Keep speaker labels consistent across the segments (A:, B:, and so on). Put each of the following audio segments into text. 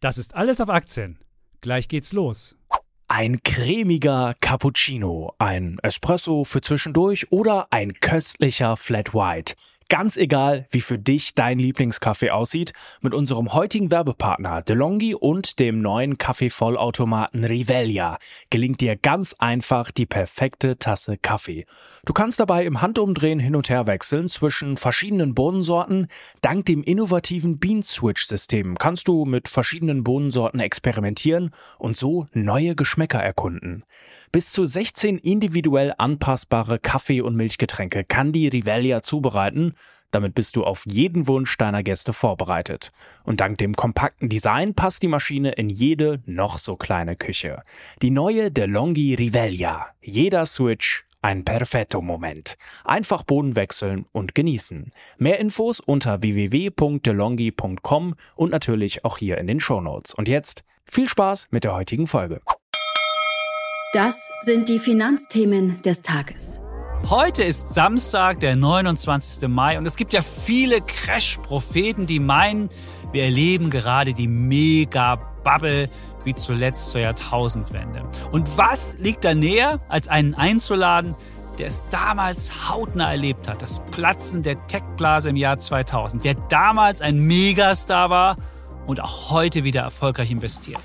A: Das ist alles auf Aktien. Gleich geht's los.
B: Ein cremiger Cappuccino, ein Espresso für zwischendurch oder ein köstlicher Flat White. Ganz egal, wie für dich dein Lieblingskaffee aussieht, mit unserem heutigen Werbepartner DeLonghi und dem neuen Kaffeevollautomaten Rivelia gelingt dir ganz einfach die perfekte Tasse Kaffee. Du kannst dabei im Handumdrehen hin und her wechseln zwischen verschiedenen Bohnensorten. Dank dem innovativen Bean-Switch-System kannst du mit verschiedenen Bohnensorten experimentieren und so neue Geschmäcker erkunden. Bis zu 16 individuell anpassbare Kaffee- und Milchgetränke kann die Rivelia zubereiten. Damit bist du auf jeden Wunsch deiner Gäste vorbereitet. Und dank dem kompakten Design passt die Maschine in jede noch so kleine Küche. Die neue DeLonghi Rivelia. Jeder Switch ein Perfetto-Moment. Einfach Bohnen wechseln und genießen. Mehr Infos unter www.delonghi.com und natürlich auch hier in den Shownotes. Und jetzt viel Spaß mit der heutigen Folge.
C: Das sind die Finanzthemen des Tages.
A: Heute ist Samstag, der 29. Mai und es gibt ja viele Crash-Propheten, die meinen, wir erleben gerade die Mega-Bubble wie zuletzt zur Jahrtausendwende. Und was liegt da näher, als einen einzuladen, der es damals hautnah erlebt hat, das Platzen der Tech-Blase im Jahr 2000, der damals ein Megastar war und auch heute wieder erfolgreich investiert.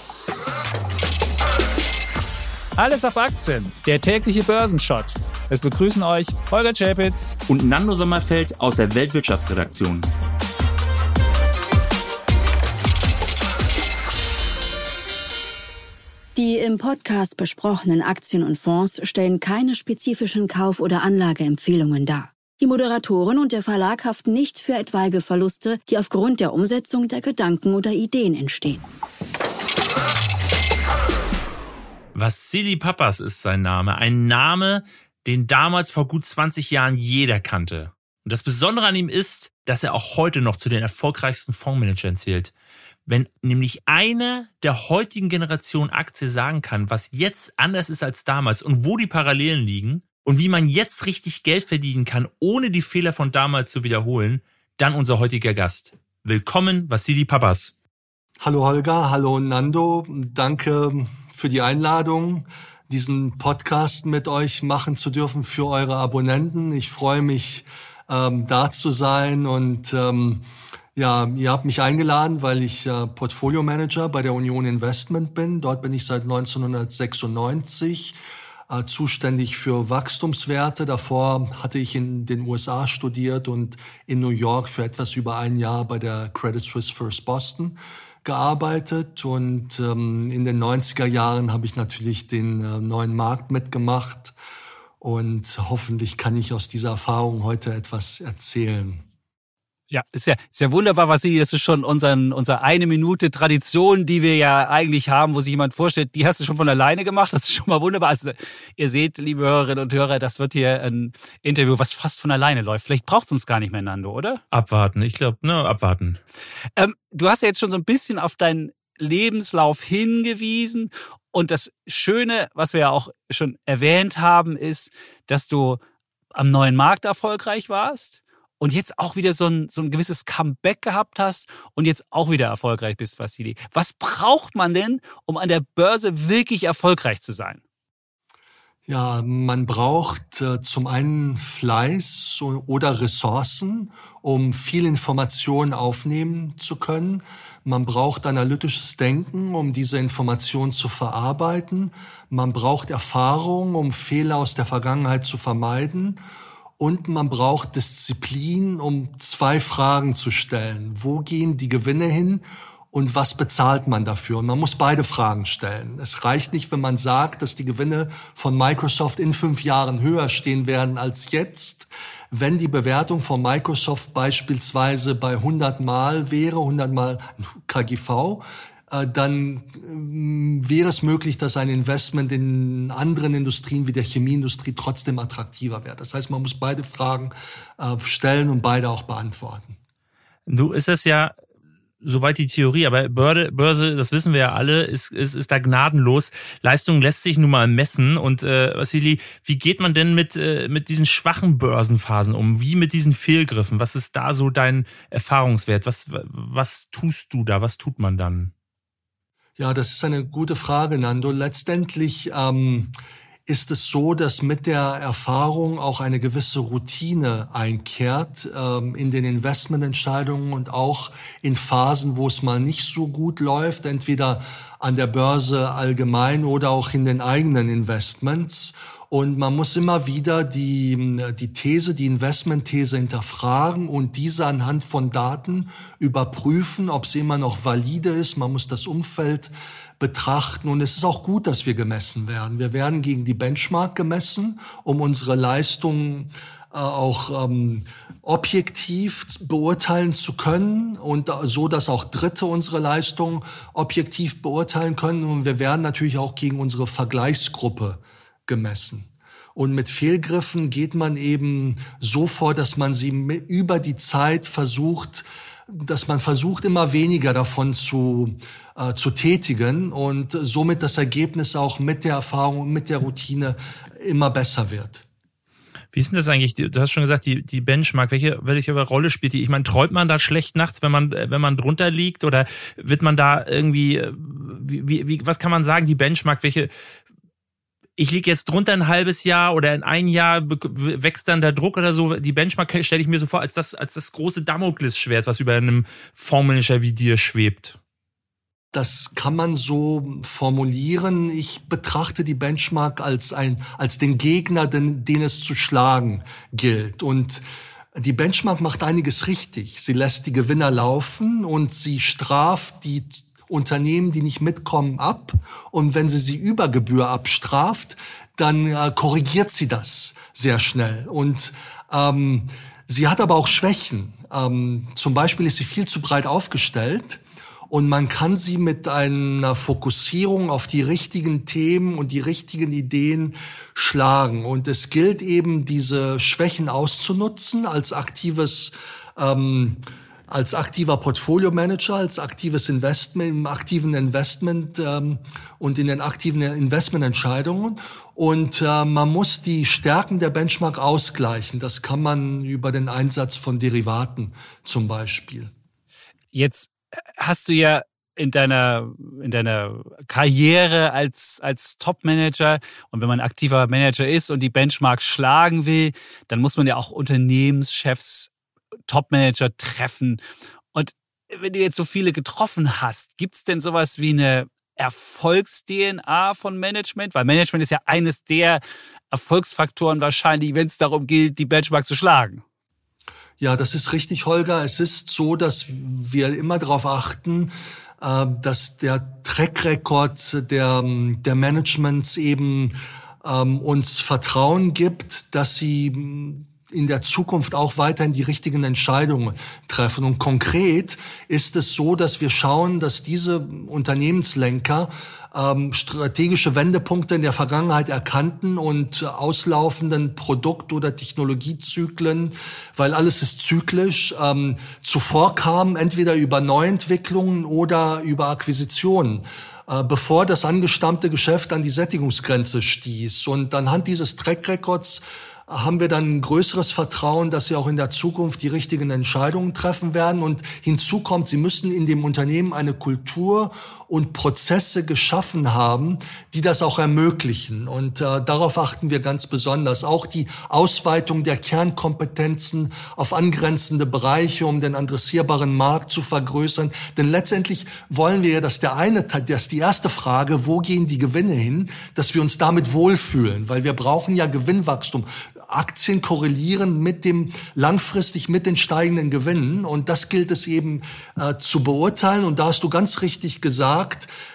A: Alles auf Aktien, der tägliche Börsenshot. Es begrüßen euch Holger Czapitz
D: und Nando Sommerfeld aus der Weltwirtschaftsredaktion.
C: Die im Podcast besprochenen Aktien und Fonds stellen keine spezifischen Kauf- oder Anlageempfehlungen dar. Die Moderatoren und der Verlag haften nicht für etwaige Verluste, die aufgrund der Umsetzung der Gedanken oder Ideen entstehen.
D: Vassili Pappas ist sein Name. Ein Name, den damals vor gut 20 Jahren jeder kannte. Und das Besondere an ihm ist, dass er auch heute noch zu den erfolgreichsten Fondsmanagern zählt. Wenn nämlich einer der heutigen Generation Aktie sagen kann, was jetzt anders ist als damals und wo die Parallelen liegen und wie man jetzt richtig Geld verdienen kann, ohne die Fehler von damals zu wiederholen, dann unser heutiger Gast. Willkommen, Vassili Pappas.
E: Hallo Holger, hallo Nando. Danke für die Einladung, diesen Podcast mit euch machen zu dürfen für eure Abonnenten. Ich freue mich, da zu sein und ihr habt mich eingeladen, weil ich Portfolio Manager bei der Union Investment bin. Dort bin ich seit 1996 zuständig für Wachstumswerte. Davor hatte ich in den USA studiert und in New York für etwas über ein Jahr bei der Credit Suisse First Boston gearbeitet und in den 90er Jahren habe ich natürlich den neuen Markt mitgemacht und hoffentlich kann ich aus dieser Erfahrung heute etwas erzählen.
A: Ja, ist ja wunderbar, Vassili, das ist schon unsere 1 Minute Tradition, die wir ja eigentlich haben, wo sich jemand vorstellt, die hast du schon von alleine gemacht, das ist schon mal wunderbar. Also ihr seht, liebe Hörerinnen und Hörer, das wird hier ein Interview, was fast von alleine läuft. Vielleicht braucht es uns gar nicht mehr, Nando, oder?
D: Abwarten, ich glaube, abwarten.
A: Du hast ja jetzt schon so ein bisschen auf deinen Lebenslauf hingewiesen und das Schöne, was wir ja auch schon erwähnt haben, ist, dass du am neuen Markt erfolgreich warst. Und jetzt auch wieder so ein gewisses Comeback gehabt hast und jetzt auch wieder erfolgreich bist, Vassili. Was braucht man denn, um an der Börse wirklich erfolgreich zu sein?
E: Ja, man braucht zum einen Fleiß oder Ressourcen, um viel Information aufnehmen zu können. Man braucht analytisches Denken, um diese Information zu verarbeiten. Man braucht Erfahrung, um Fehler aus der Vergangenheit zu vermeiden. Und man braucht Disziplin, um 2 Fragen zu stellen. Wo gehen die Gewinne hin und was bezahlt man dafür? Und man muss beide Fragen stellen. Es reicht nicht, wenn man sagt, dass die Gewinne von Microsoft in 5 Jahren höher stehen werden als jetzt. Wenn die Bewertung von Microsoft beispielsweise bei 100 Mal wäre, 100 Mal KGV, dann wäre es möglich, dass ein Investment in anderen Industrien wie der Chemieindustrie trotzdem attraktiver wäre. Das heißt, man muss beide Fragen stellen und beide auch beantworten.
D: Du, ist das ja soweit die Theorie, aber Börse, das wissen wir ja alle, ist da gnadenlos. Leistung lässt sich nun mal messen. Und Vassili, wie geht man denn mit diesen schwachen Börsenphasen um? Wie mit diesen Fehlgriffen? Was ist da so dein Erfahrungswert? Was tust du da? Was tut man dann?
E: Ja, das ist eine gute Frage, Nando. Letztendlich ist es so, dass mit der Erfahrung auch eine gewisse Routine einkehrt in den Investmententscheidungen und auch in Phasen, wo es mal nicht so gut läuft, entweder an der Börse allgemein oder auch in den eigenen Investments. Und man muss immer wieder die Investmentthese hinterfragen und diese anhand von Daten überprüfen, ob sie immer noch valide ist. Man muss das Umfeld betrachten und es ist auch gut, dass wir gemessen werden. Wir werden gegen die Benchmark gemessen, um unsere Leistungen auch objektiv beurteilen zu können und so, dass auch Dritte unsere Leistungen objektiv beurteilen können. Und wir werden natürlich auch gegen unsere Vergleichsgruppe gemessen. Und mit Fehlgriffen geht man eben so vor, dass man sie über die Zeit versucht, immer weniger davon zu tätigen und somit das Ergebnis auch mit der Erfahrung und mit der Routine immer besser wird.
D: Wie ist denn das eigentlich? Du hast schon gesagt, die Benchmark, welche Rolle spielt die? Ich meine, träumt man da schlecht nachts, wenn man drunter liegt, oder wird man da irgendwie, was kann man sagen, die Benchmark, ich liege jetzt drunter ein halbes Jahr oder in ein Jahr wächst dann der Druck oder so. Die Benchmark stelle ich mir so vor als das große Damoklesschwert, was über einem Fondsmanager wie dir schwebt.
E: Das kann man so formulieren. Ich betrachte die Benchmark als den Gegner, den es zu schlagen gilt. Und die Benchmark macht einiges richtig. Sie lässt die Gewinner laufen und sie straft die Unternehmen, die nicht mitkommen, ab. Und wenn sie über Gebühr abstraft, dann korrigiert sie das sehr schnell. Und sie hat aber auch Schwächen. Zum Beispiel ist sie viel zu breit aufgestellt. Und man kann sie mit einer Fokussierung auf die richtigen Themen und die richtigen Ideen schlagen. Und es gilt eben, diese Schwächen auszunutzen als aktiver Portfolio-Manager, als aktives Investment, im aktiven Investment und in den aktiven Investmententscheidungen. Und man muss die Stärken der Benchmark ausgleichen. Das kann man über den Einsatz von Derivaten zum Beispiel.
A: Jetzt hast du ja in deiner Karriere als Top-Manager, und wenn man ein aktiver Manager ist und die Benchmark schlagen will, dann muss man ja auch Unternehmenschefs, Top-Manager treffen. Und wenn du jetzt so viele getroffen hast, gibt's denn sowas wie eine Erfolgs-DNA von Management? Weil Management ist ja eines der Erfolgsfaktoren wahrscheinlich, wenn es darum geht, die Benchmark zu schlagen.
E: Ja, das ist richtig, Holger. Es ist so, dass wir immer darauf achten, dass der Track Record der Managements eben uns Vertrauen gibt, dass sie in der Zukunft auch weiterhin die richtigen Entscheidungen treffen. Und konkret ist es so, dass wir schauen, dass diese Unternehmenslenker strategische Wendepunkte in der Vergangenheit erkannten und auslaufenden Produkt- oder Technologiezyklen, weil alles ist zyklisch, zuvor kamen, entweder über Neuentwicklungen oder über Akquisitionen, bevor das angestammte Geschäft an die Sättigungsgrenze stieß. Und anhand dieses Track Records haben wir dann ein größeres Vertrauen, dass sie auch in der Zukunft die richtigen Entscheidungen treffen werden. Und hinzu kommt, sie müssen in dem Unternehmen eine Kultur und Prozesse geschaffen haben, die das auch ermöglichen. Und darauf achten wir ganz besonders. Auch die Ausweitung der Kernkompetenzen auf angrenzende Bereiche, um den adressierbaren Markt zu vergrößern. Denn letztendlich wollen wir ja, dass die erste Frage, wo gehen die Gewinne hin, dass wir uns damit wohlfühlen. Weil wir brauchen ja Gewinnwachstum. Aktien korrelieren langfristig mit den steigenden Gewinnen. Und das gilt es eben zu beurteilen. Und da hast du ganz richtig gesagt,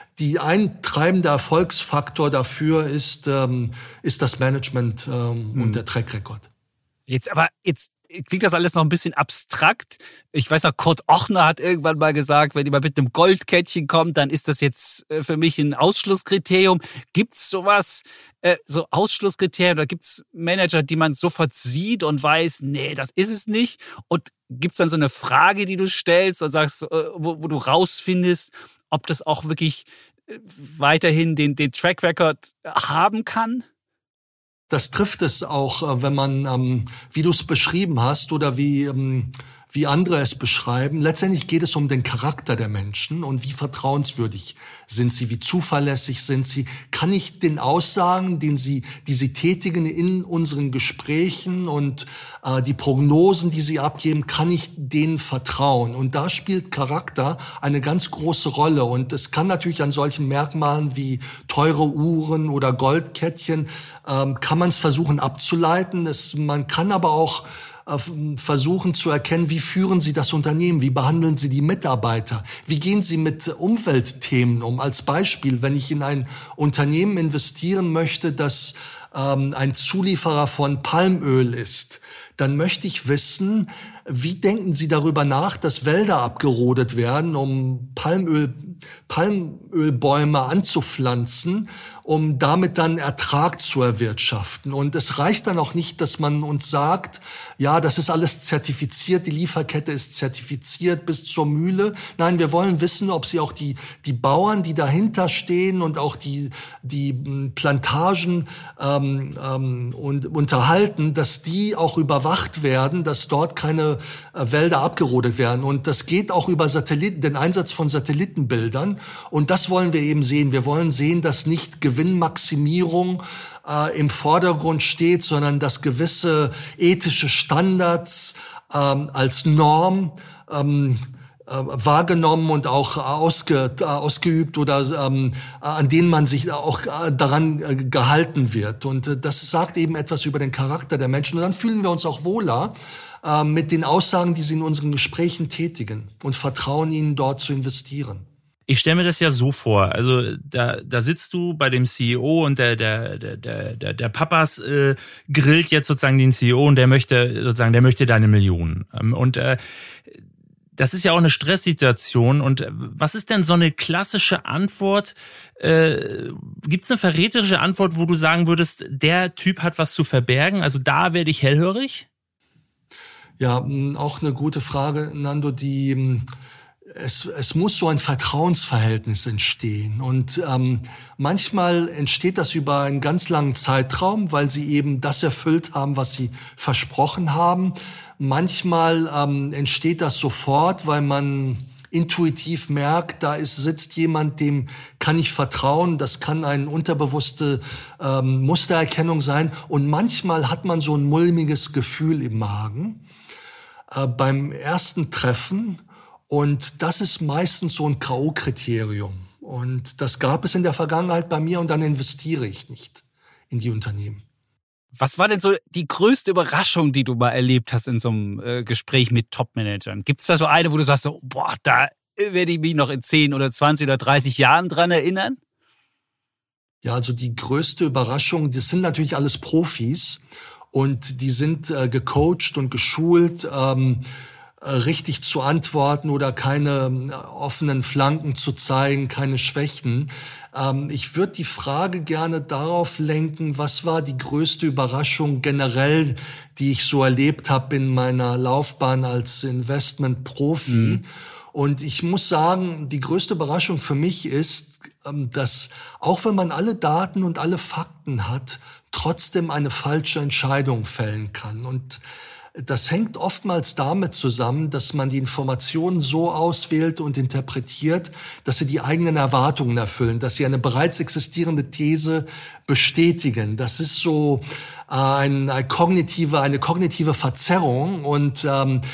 E: ein treibender Erfolgsfaktor dafür ist das Management und der Track Record.
A: Jetzt klingt das alles noch ein bisschen abstrakt. Ich weiß auch, Kurt Ochner hat irgendwann mal gesagt, wenn jemand mit einem Goldkettchen kommt, dann ist das jetzt für mich ein Ausschlusskriterium. Gibt's sowas, so Ausschlusskriterien, oder gibt's Manager, die man sofort sieht und weiß, nee, das ist es nicht? Und gibt's dann so eine Frage, die du stellst und sagst, wo du rausfindest, ob das auch wirklich weiterhin den Track Record haben kann?
E: Das trifft es auch, wenn man, wie du es beschrieben hast oder wie wie andere es beschreiben. Letztendlich geht es um den Charakter der Menschen und wie vertrauenswürdig sind sie, wie zuverlässig sind sie. Kann ich den Aussagen, die sie tätigen in unseren Gesprächen und die Prognosen, die sie abgeben, kann ich denen vertrauen? Und da spielt Charakter eine ganz große Rolle. Und es kann natürlich an solchen Merkmalen wie teure Uhren oder Goldkettchen, kann man es versuchen abzuleiten. Man kann aber auch versuchen zu erkennen, wie führen Sie das Unternehmen, wie behandeln Sie die Mitarbeiter, wie gehen Sie mit Umweltthemen um. Als Beispiel, wenn ich in ein Unternehmen investieren möchte, das ein Zulieferer von Palmöl ist, dann möchte ich wissen, wie denken Sie darüber nach, dass Wälder abgerodet werden, um Palmölbäume anzupflanzen, um damit dann Ertrag zu erwirtschaften. Und es reicht dann auch nicht, dass man uns sagt, ja, das ist alles zertifiziert, die Lieferkette ist zertifiziert bis zur Mühle. Nein, wir wollen wissen, ob sie auch die Bauern, die dahinter stehen und auch die Plantagen und unterhalten, dass die auch überwacht werden, dass dort keine Wälder abgerodet werden. Und das geht auch über den Einsatz von Satellitenbildern. Und das wollen wir eben sehen. Wir wollen sehen, dass nicht Gewinnmaximierung im Vordergrund steht, sondern dass gewisse ethische Standards als Norm wahrgenommen und auch ausgeübt oder an denen man sich auch daran gehalten wird. Und das sagt eben etwas über den Charakter der Menschen. Und dann fühlen wir uns auch wohler mit den Aussagen, die sie in unseren Gesprächen tätigen und vertrauen ihnen, dort zu investieren.
D: Ich stelle mir das ja so vor, also da sitzt du bei dem CEO und der Papas grillt jetzt sozusagen den CEO und der möchte deine Millionen. Und das ist ja auch eine Stresssituation. Und was ist denn so eine klassische Antwort? Gibt es eine verräterische Antwort, wo du sagen würdest, der Typ hat was zu verbergen? Also da werde ich hellhörig?
E: Ja, auch eine gute Frage, Nando. Es muss so ein Vertrauensverhältnis entstehen. Und manchmal entsteht das über einen ganz langen Zeitraum, weil sie eben das erfüllt haben, was sie versprochen haben. Manchmal entsteht das sofort, weil man intuitiv merkt, sitzt jemand, dem kann ich vertrauen. Das kann eine unterbewusste Mustererkennung sein. Und manchmal hat man so ein mulmiges Gefühl im Magen beim ersten Treffen. Und das ist meistens so ein K.O.-Kriterium. Und das gab es in der Vergangenheit bei mir und dann investiere ich nicht in die Unternehmen.
A: Was war denn so die größte Überraschung, die du mal erlebt hast in so einem Gespräch mit Top-Managern? Gibt es da so eine, wo du sagst, so, boah, da werde ich mich noch in 10 oder 20 oder 30 Jahren dran erinnern?
E: Ja, also die größte Überraschung, das sind natürlich alles Profis und die sind gecoacht und geschult, richtig zu antworten oder keine offenen Flanken zu zeigen, keine Schwächen. Ich würde die Frage gerne darauf lenken, was war die größte Überraschung generell, die ich so erlebt habe in meiner Laufbahn als Investmentprofi. Und ich muss sagen, die größte Überraschung für mich ist, dass auch wenn man alle Daten und alle Fakten hat, trotzdem eine falsche Entscheidung fällen kann. Und das hängt oftmals damit zusammen, dass man die Informationen so auswählt und interpretiert, dass sie die eigenen Erwartungen erfüllen, dass sie eine bereits existierende These bestätigen. Das ist so eine kognitive Verzerrung und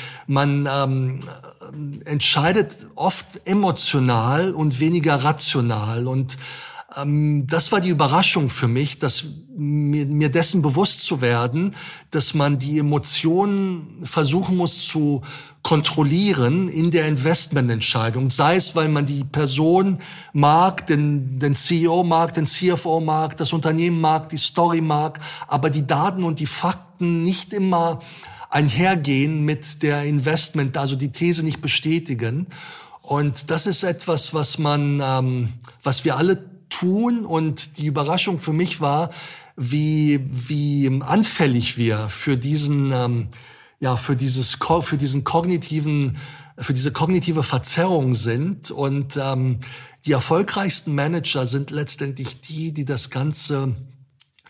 E: man entscheidet oft emotional und weniger rational. Und das war die Überraschung für mich, dass mir dessen bewusst zu werden, dass man die Emotionen versuchen muss zu kontrollieren in der Investmententscheidung. Sei es, weil man die Person mag, den CEO mag, den CFO mag, das Unternehmen mag, die Story mag, aber die Daten und die Fakten nicht immer einhergehen mit der Investment, also die These nicht bestätigen. Und das ist etwas, was wir alle tun. Und die Überraschung für mich war, wie anfällig wir für diese kognitive Verzerrung sind. Und die erfolgreichsten Manager sind letztendlich die das Ganze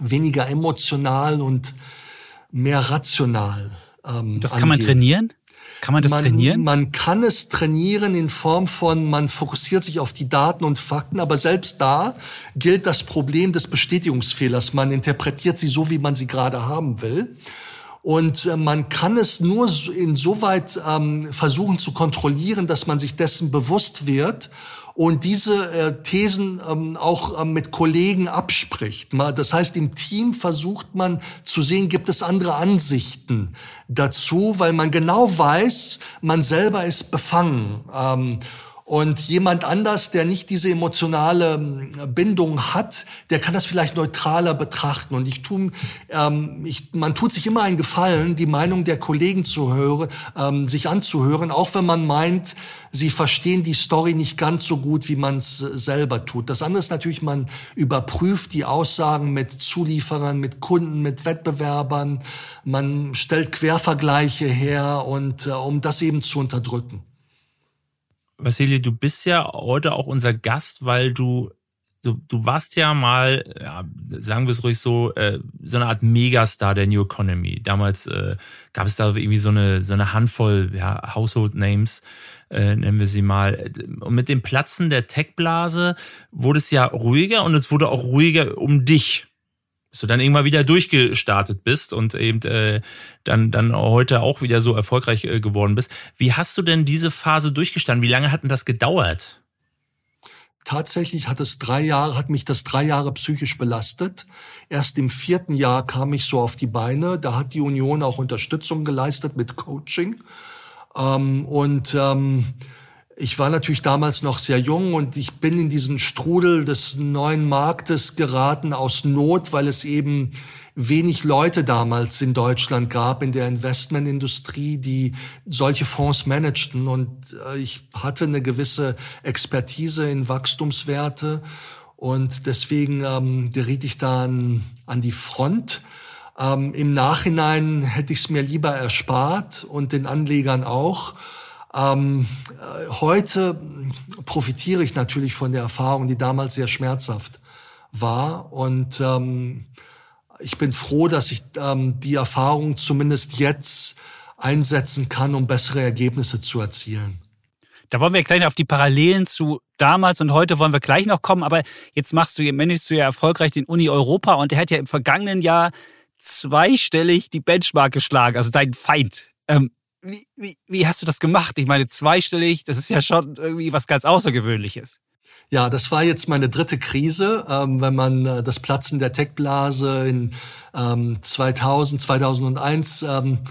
E: weniger emotional und mehr rational
A: das kann man trainieren? Kann man das trainieren?
E: Man kann es trainieren in Form von, man fokussiert sich auf die Daten und Fakten, aber selbst da gilt das Problem des Bestätigungsfehlers. Man interpretiert sie so, wie man sie gerade haben will. Und man kann es nur insoweit versuchen zu kontrollieren, dass man sich dessen bewusst wird und diese Thesen auch mit Kollegen abspricht. Das heißt, im Team versucht man zu sehen, gibt es andere Ansichten dazu, weil man genau weiß, man selber ist befangen. Und jemand anders, der nicht diese emotionale Bindung hat, der kann das vielleicht neutraler betrachten. Und man tut sich immer einen Gefallen, die Meinung der Kollegen sich anzuhören, auch wenn man meint, sie verstehen die Story nicht ganz so gut, wie man es selber tut. Das andere ist natürlich, man überprüft die Aussagen mit Zulieferern, mit Kunden, mit Wettbewerbern. Man stellt Quervergleiche her und um das eben zu unterdrücken.
D: Vasili, du bist ja heute auch unser Gast, weil du warst ja mal, ja, sagen wir es ruhig so eine Art Megastar der New Economy. Damals gab es da irgendwie so eine Handvoll Household Names, nennen wir sie mal. Und mit dem Platzen der Tech-Blase wurde es ja ruhiger und es wurde auch ruhiger um dich. Bis du dann irgendwann wieder durchgestartet bist und eben dann heute auch wieder so erfolgreich geworden bist. Wie hast du denn diese Phase durchgestanden? Wie lange hat denn das gedauert?
E: Tatsächlich hat mich das 3 Jahre psychisch belastet. Erst im 4. Jahr kam ich so auf die Beine. Da hat die Union auch Unterstützung geleistet mit Coaching. Ich war natürlich damals noch sehr jung und ich bin in diesen Strudel des neuen Marktes geraten aus Not, weil es eben wenig Leute damals in Deutschland gab in der Investmentindustrie, die solche Fonds managten. Und ich hatte eine gewisse Expertise in Wachstumswerte und deswegen geriet ich da an die Front. Im Nachhinein hätte ich es mir lieber erspart und den Anlegern auch. Heute profitiere ich natürlich von der Erfahrung, die damals sehr schmerzhaft war. Und ich bin froh, dass ich die Erfahrung zumindest jetzt einsetzen kann, um bessere Ergebnisse zu erzielen.
A: Da wollen wir gleich auf die Parallelen zu damals und heute wollen wir gleich noch kommen. Aber jetzt managst du ja erfolgreich den Uni Europa und der hat ja im vergangenen Jahr zweistellig die Benchmark geschlagen, also dein Feind. Wie hast du das gemacht? Ich meine, zweistellig, das ist ja schon irgendwie was ganz Außergewöhnliches.
E: Ja, das war jetzt meine 3. Krise, wenn man das Platzen der Tech-Blase in 2001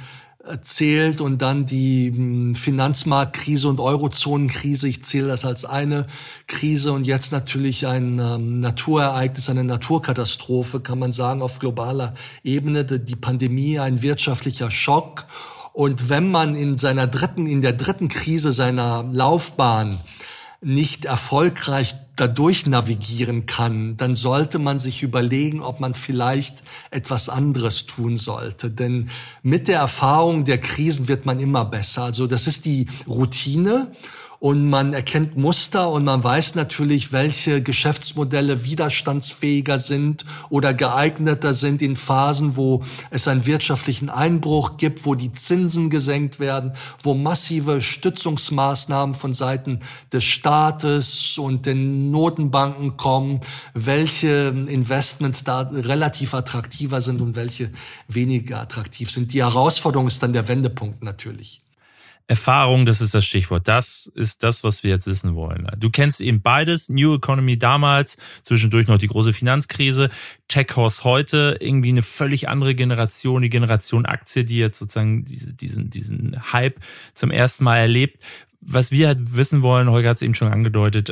E: zählt und dann die Finanzmarktkrise und Eurozonenkrise. Ich zähle das als eine Krise und jetzt natürlich ein Naturereignis, eine Naturkatastrophe, kann man sagen, auf globaler Ebene. Die Pandemie, ein wirtschaftlicher Schock. Und wenn man in der 3. Krise seiner Laufbahn nicht erfolgreich dadurch navigieren kann, dann sollte man sich überlegen, ob man vielleicht etwas anderes tun sollte. Denn mit der Erfahrung der Krisen wird man immer besser. Also das ist die Routine. Und man erkennt Muster und man weiß natürlich, welche Geschäftsmodelle widerstandsfähiger sind oder geeigneter sind in Phasen, wo es einen wirtschaftlichen Einbruch gibt, wo die Zinsen gesenkt werden, wo massive Stützungsmaßnahmen von Seiten des Staates und den Notenbanken kommen, welche Investments da relativ attraktiver sind und welche weniger attraktiv sind. Die Herausforderung ist dann der Wendepunkt natürlich.
D: Erfahrung, das ist das Stichwort. Das ist das, was wir jetzt wissen wollen. Du kennst eben beides. New Economy damals, zwischendurch noch die große Finanzkrise. Tech Horse heute, irgendwie eine völlig andere Generation, die Generation Aktie, die jetzt sozusagen diesen Hype zum ersten Mal erlebt. Was wir halt wissen wollen, Holger hat es eben schon angedeutet,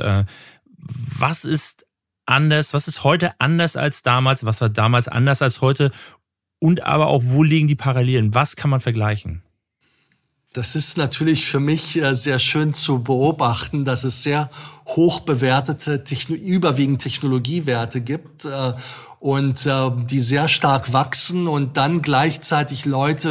D: was ist anders, was ist heute anders als damals, was war damals anders als heute und aber auch, wo liegen die Parallelen? Was kann man vergleichen?
E: Das ist natürlich für mich sehr schön zu beobachten, dass es sehr hoch bewertete, überwiegend Technologiewerte gibt und die sehr stark wachsen und dann gleichzeitig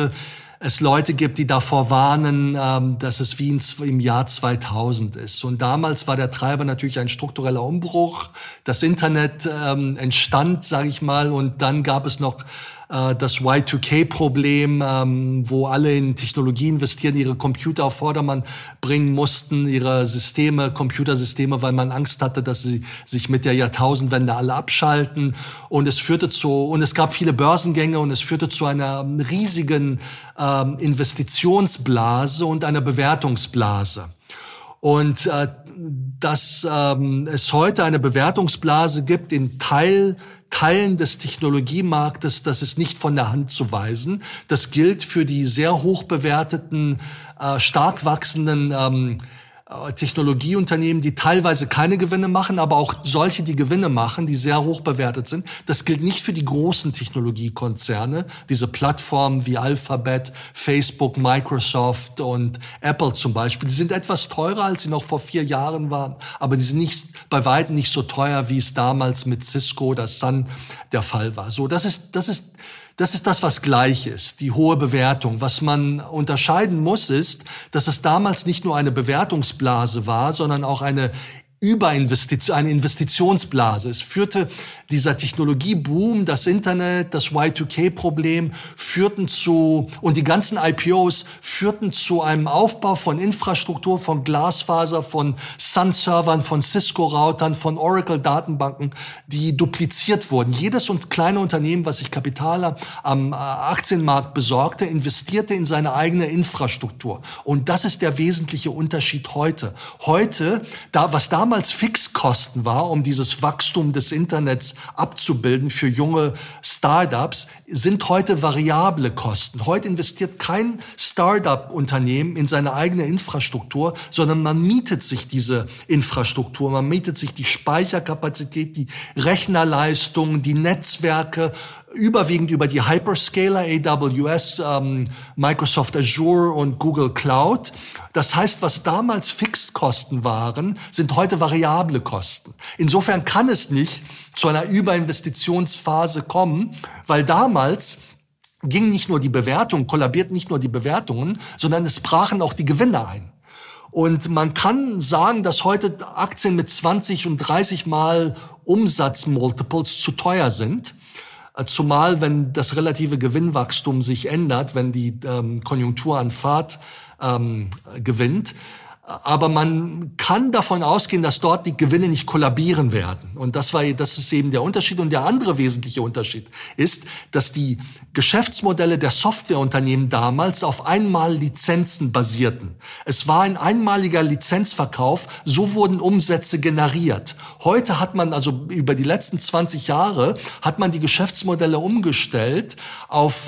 E: es Leute gibt, die davor warnen, dass es wie im Jahr 2000 ist. Und damals war der Treiber natürlich ein struktureller Umbruch. Das Internet entstand, sage ich mal, und dann gab es noch das Y2K-Problem, wo alle in Technologie investieren, ihre Computer auf Vordermann bringen mussten, ihre Systeme, Computersysteme, weil man Angst hatte, dass sie sich mit der Jahrtausendwende alle abschalten. Und es gab viele Börsengänge und es führte zu einer riesigen Investitionsblase und einer Bewertungsblase. Und dass es heute eine Bewertungsblase gibt in Teilen des Technologiemarktes, das ist nicht von der Hand zu weisen. Das gilt für die sehr hoch bewerteten, stark wachsenden Technologieunternehmen, die teilweise keine Gewinne machen, aber auch solche, die Gewinne machen, die sehr hoch bewertet sind. Das gilt nicht für die großen Technologiekonzerne, diese Plattformen wie Alphabet, Facebook, Microsoft und Apple zum Beispiel. Die sind etwas teurer, als sie noch vor 4 Jahren waren, aber die sind bei weitem nicht so teuer, wie es damals mit Cisco oder Sun der Fall war. So, das ist das, was gleich ist, die hohe Bewertung. Was man unterscheiden muss, ist, dass es damals nicht nur eine Bewertungsblase war, sondern auch eine Investitionsblase. Es führte dieser Technologieboom, das Internet, das Y2K-Problem und die ganzen IPOs führten zu einem Aufbau von Infrastruktur, von Glasfaser, von Sun-Servern, von Cisco-Routern, von Oracle-Datenbanken, die dupliziert wurden. Jedes kleine Unternehmen, was sich Kapital am Aktienmarkt besorgte, investierte in seine eigene Infrastruktur. Und das ist der wesentliche Unterschied heute. Heute, was damals Fixkosten war, um dieses Wachstum des Internets abzubilden für junge Startups, sind heute variable Kosten. Heute investiert kein Startup-Unternehmen in seine eigene Infrastruktur, sondern man mietet sich diese Infrastruktur, man mietet sich die Speicherkapazität, die Rechnerleistung, die Netzwerke, überwiegend über die Hyperscaler, AWS, Microsoft Azure und Google Cloud. Das heißt, was damals Fixkosten waren, sind heute variable Kosten. Insofern kann es nicht zu einer Überinvestitionsphase kommen, weil damals kollabierten nicht nur die Bewertungen, sondern es brachen auch die Gewinne ein. Und man kann sagen, dass heute Aktien mit 20 und 30 Mal Umsatzmultiples zu teuer sind. Zumal, wenn das relative Gewinnwachstum sich ändert, wenn die Konjunktur an Fahrt gewinnt. Aber man kann davon ausgehen, dass dort die Gewinne nicht kollabieren werden. Und das ist eben der Unterschied. Und der andere wesentliche Unterschied ist, dass die Geschäftsmodelle der Softwareunternehmen damals auf einmal Lizenzen basierten. Es war ein einmaliger Lizenzverkauf, so wurden Umsätze generiert. Heute hat man, also über die letzten 20 Jahre, hat man die Geschäftsmodelle umgestellt auf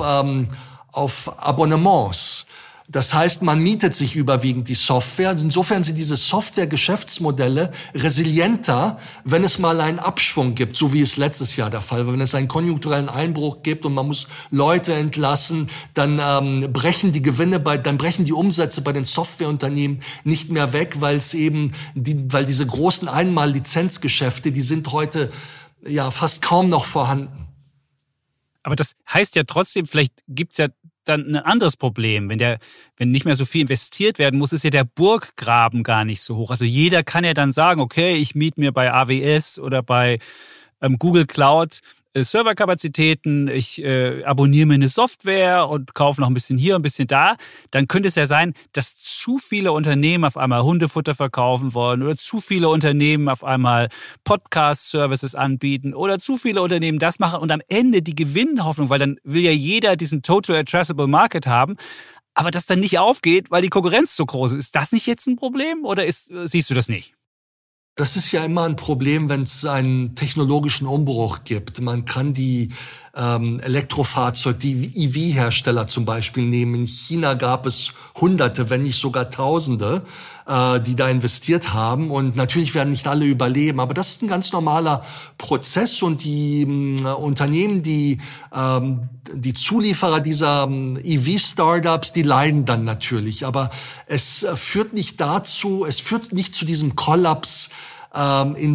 E: Abonnements. Das heißt, man mietet sich überwiegend die Software. Insofern sind diese Software-Geschäftsmodelle resilienter, wenn es mal einen Abschwung gibt, so wie es letztes Jahr der Fall war. Wenn es einen konjunkturellen Einbruch gibt und man muss Leute entlassen, dann brechen die Umsätze bei den Softwareunternehmen nicht mehr weg, weil diese großen Einmal-Lizenzgeschäfte, die sind heute ja fast kaum noch vorhanden.
A: Aber das heißt ja trotzdem, vielleicht gibt's ja dann ein anderes Problem. Wenn nicht mehr so viel investiert werden muss, ist ja der Burggraben gar nicht so hoch. Also jeder kann ja dann sagen, okay, ich miete mir bei AWS oder bei Google Cloud Serverkapazitäten, ich abonniere mir eine Software und kaufe noch ein bisschen hier, ein bisschen da. Dann könnte es ja sein, dass zu viele Unternehmen auf einmal Hundefutter verkaufen wollen oder zu viele Unternehmen auf einmal Podcast-Services anbieten oder zu viele Unternehmen das machen und am Ende die Gewinnhoffnung, weil dann will ja jeder diesen Total Addressable Market haben, aber das dann nicht aufgeht, weil die Konkurrenz so groß ist. Ist das nicht jetzt ein Problem oder siehst du das nicht?
E: Das ist ja immer ein Problem, wenn es einen technologischen Umbruch gibt. Man kann die die EV-Hersteller zum Beispiel nehmen. In China gab es Hunderte, wenn nicht sogar Tausende, die da investiert haben. Und natürlich werden nicht alle überleben. Aber das ist ein ganz normaler Prozess. Und die Unternehmen, die Zulieferer dieser EV-Startups, die leiden dann natürlich. Aber es führt nicht zu diesem Kollaps in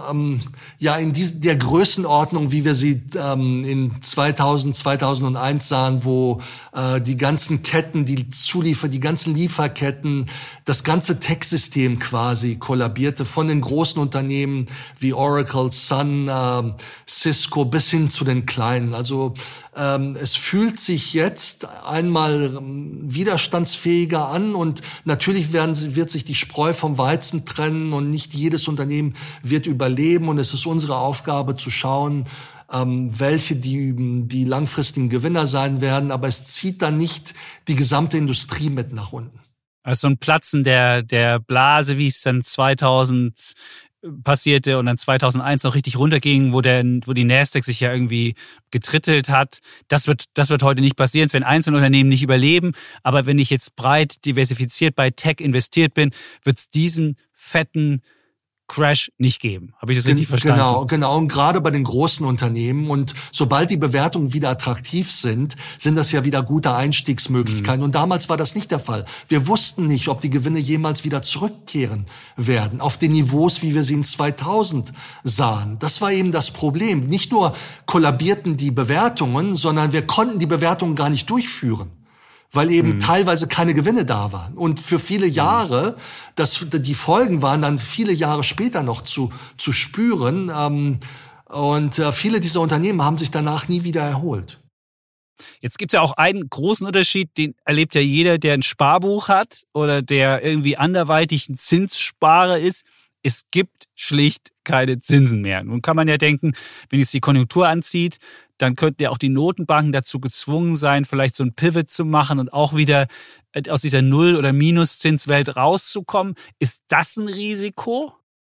E: der Größenordnung, wie wir sie in 2001 sahen, wo die ganzen Ketten, die ganzen Lieferketten, das ganze Tech-System quasi kollabierte, von den großen Unternehmen wie Oracle, Sun, Cisco bis hin zu den kleinen. Also es fühlt sich jetzt einmal widerstandsfähiger an und natürlich wird sich die Spreu vom Weizen trennen und nicht jedes Unternehmen wird überleben und es ist unsere Aufgabe zu schauen, welche die langfristigen Gewinner sein werden, aber es zieht dann nicht die gesamte Industrie mit nach unten.
A: Also ein Platzen der Blase, wie es dann 2000 passierte und dann 2001 noch richtig runterging, wo die Nasdaq sich ja irgendwie getrittelt hat. Das wird heute nicht passieren. Es werden einzelne Unternehmen nicht überleben. Aber wenn ich jetzt breit diversifiziert bei Tech investiert bin, wird es diesen fetten Crash nicht geben. Habe ich das richtig verstanden?
E: Genau. Und gerade bei den großen Unternehmen. Und sobald die Bewertungen wieder attraktiv sind das ja wieder gute Einstiegsmöglichkeiten. Und damals war das nicht der Fall. Wir wussten nicht, ob die Gewinne jemals wieder zurückkehren werden auf den Niveaus, wie wir sie in 2000 sahen. Das war eben das Problem. Nicht nur kollabierten die Bewertungen, sondern wir konnten die Bewertungen gar nicht durchführen, weil eben teilweise keine Gewinne da waren. Und für viele Jahre, die Folgen waren dann viele Jahre später noch zu spüren. Viele dieser Unternehmen haben sich danach nie wieder erholt.
A: Jetzt gibt's ja auch einen großen Unterschied, den erlebt ja jeder, der ein Sparbuch hat oder der irgendwie anderweitig ein Zinssparer ist. Es gibt schlicht keine Zinsen mehr. Nun kann man ja denken, wenn jetzt die Konjunktur anzieht, dann könnten ja auch die Notenbanken dazu gezwungen sein, vielleicht so ein Pivot zu machen und auch wieder aus dieser Null- oder Minuszinswelt rauszukommen. Ist das ein Risiko?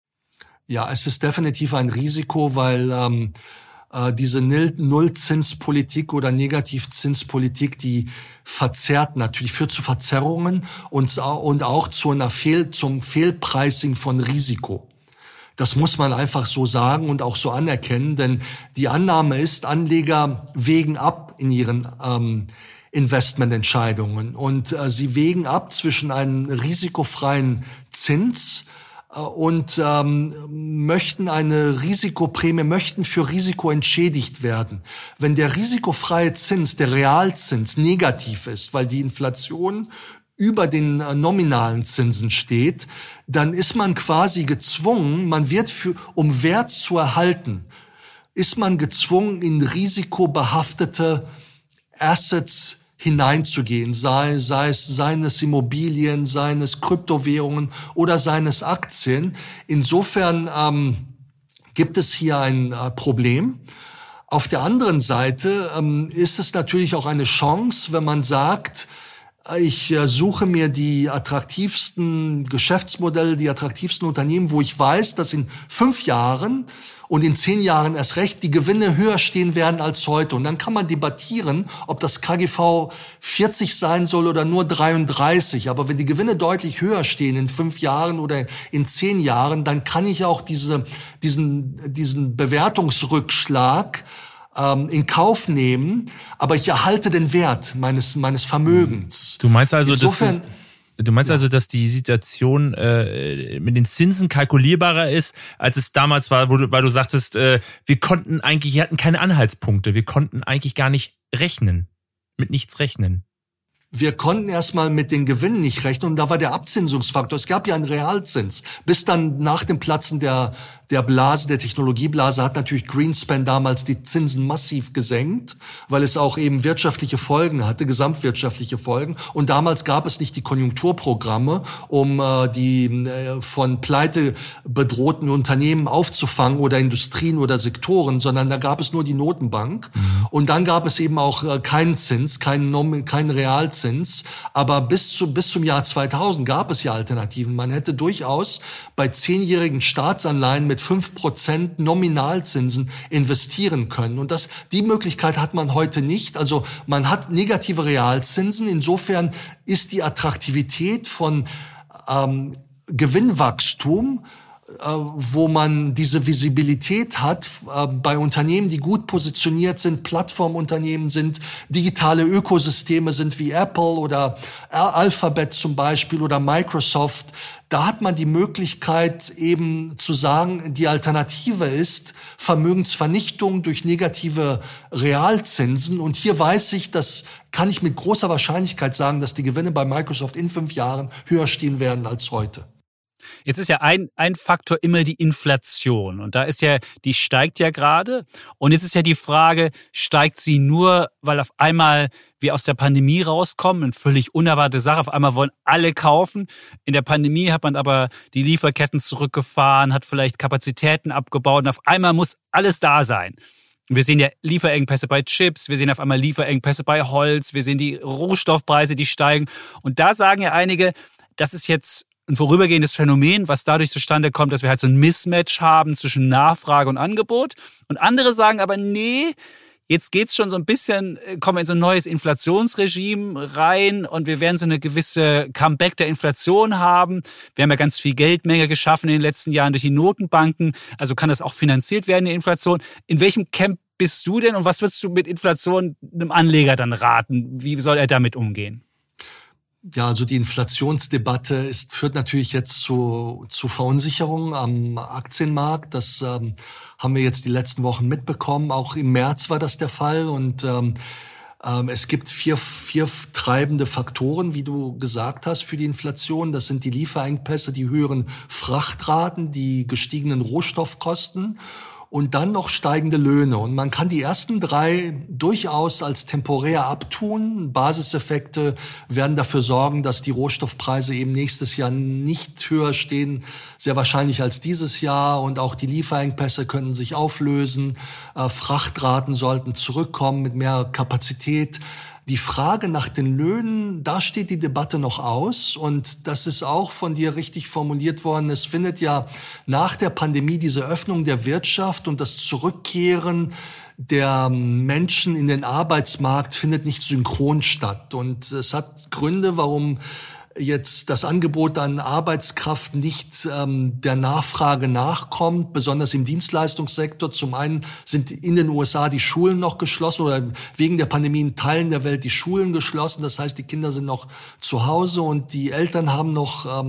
E: Ja, es ist definitiv ein Risiko, weil diese Nullzinspolitik oder Negativzinspolitik, die verzerrt natürlich, führt zu Verzerrungen und auch zum Fehlpricing von Risiko. Das muss man einfach so sagen und auch so anerkennen, denn die Annahme ist, Anleger wägen ab in ihren Investmententscheidungen und sie wägen ab zwischen einem risikofreien Zins und möchten für Risiko entschädigt werden. Wenn der risikofreie Zins, der Realzins, negativ ist, weil die Inflation über den nominalen Zinsen steht, dann ist man quasi gezwungen, um Wert zu erhalten, ist man gezwungen, in risikobehaftete Assets hineinzugehen, sei es Immobilien, seien es Kryptowährungen oder seien es Aktien. Insofern gibt es hier ein Problem. Auf der anderen Seite ist es natürlich auch eine Chance, wenn man sagt, ich suche mir die attraktivsten Geschäftsmodelle, die attraktivsten Unternehmen, wo ich weiß, dass in 5 Jahren und in 10 Jahren erst recht die Gewinne höher stehen werden als heute. Und dann kann man debattieren, ob das KGV 40 sein soll oder nur 33. Aber wenn die Gewinne deutlich höher stehen in 5 Jahren oder in 10 Jahren, dann kann ich auch diesen Bewertungsrückschlag in Kauf nehmen, aber ich erhalte den Wert meines Vermögens.
D: Du meinst also, dass die Situation mit den Zinsen kalkulierbarer ist, als es damals war, weil du sagtest, wir hatten keine Anhaltspunkte, wir konnten eigentlich gar nicht mit nichts rechnen.
E: Wir konnten erstmal mit den Gewinnen nicht rechnen und da war der Abzinsungsfaktor. Es gab ja einen Realzins. Bis dann nach dem Platzen der Blase, der Technologieblase, hat natürlich Greenspan damals die Zinsen massiv gesenkt, weil es auch eben wirtschaftliche Folgen hatte, gesamtwirtschaftliche Folgen. Und damals gab es nicht die Konjunkturprogramme, um die von Pleite bedrohten Unternehmen aufzufangen oder Industrien oder Sektoren, sondern da gab es nur die Notenbank. Und dann gab es eben auch keinen Zins, keinen Realzins. Aber bis zum Jahr 2000 gab es ja Alternativen. Man hätte durchaus bei 10-jährigen Staatsanleihen mit 5% Nominalzinsen investieren können. Und die Möglichkeit hat man heute nicht. Also man hat negative Realzinsen. Insofern ist die Attraktivität von Gewinnwachstum wo man diese Visibilität hat, bei Unternehmen, die gut positioniert sind, Plattformunternehmen sind, digitale Ökosysteme sind wie Apple oder Alphabet zum Beispiel oder Microsoft. Da hat man die Möglichkeit eben zu sagen, die Alternative ist Vermögensvernichtung durch negative Realzinsen. Und hier weiß ich, das kann ich mit großer Wahrscheinlichkeit sagen, dass die Gewinne bei Microsoft in 5 Jahren höher stehen werden als heute.
A: Jetzt ist ja ein Faktor immer die Inflation. Und die steigt ja gerade. Und jetzt ist ja die Frage, steigt sie nur, weil auf einmal wir aus der Pandemie rauskommen? Eine völlig unerwartete Sache. Auf einmal wollen alle kaufen. In der Pandemie hat man aber die Lieferketten zurückgefahren, hat vielleicht Kapazitäten abgebaut. Und auf einmal muss alles da sein. Wir sehen ja Lieferengpässe bei Chips, wir sehen auf einmal Lieferengpässe bei Holz, wir sehen die Rohstoffpreise, die steigen. Und da sagen ja einige, das ist jetzt ein vorübergehendes Phänomen, was dadurch zustande kommt, dass wir halt so ein Mismatch haben zwischen Nachfrage und Angebot. Und andere sagen aber, nee, jetzt geht's schon so ein bisschen, kommen wir in so ein neues Inflationsregime rein und wir werden so eine gewisse Comeback der Inflation haben. Wir haben ja ganz viel Geldmenge geschaffen in den letzten Jahren durch die Notenbanken. Also kann das auch finanziert werden, die Inflation. In welchem Camp bist du denn und was würdest du mit Inflation einem Anleger dann raten? Wie soll er damit umgehen?
E: Ja, also die Inflationsdebatte führt natürlich jetzt zu Verunsicherung am Aktienmarkt. Das haben wir jetzt die letzten Wochen mitbekommen. Auch im März war das der Fall. Und es gibt vier treibende Faktoren, wie du gesagt hast, für die Inflation. Das sind die Lieferengpässe, die höheren Frachtraten, die gestiegenen Rohstoffkosten und dann noch steigende Löhne. Und man kann die ersten 3 durchaus als temporär abtun. Basiseffekte werden dafür sorgen, dass die Rohstoffpreise eben nächstes Jahr nicht höher stehen, sehr wahrscheinlich als dieses Jahr. Und auch die Lieferengpässe könnten sich auflösen. Frachtraten sollten zurückkommen mit mehr Kapazität. Die Frage nach den Löhnen, da steht die Debatte noch aus und das ist auch von dir richtig formuliert worden. Es findet ja nach der Pandemie diese Öffnung der Wirtschaft und das Zurückkehren der Menschen in den Arbeitsmarkt findet nicht synchron statt. Und es hat Gründe, warum jetzt das Angebot an Arbeitskraft nicht der Nachfrage nachkommt, besonders im Dienstleistungssektor. Zum einen sind in den USA die Schulen noch geschlossen oder wegen der Pandemie in Teilen der Welt die Schulen geschlossen. Das heißt, die Kinder sind noch zu Hause und die Eltern haben noch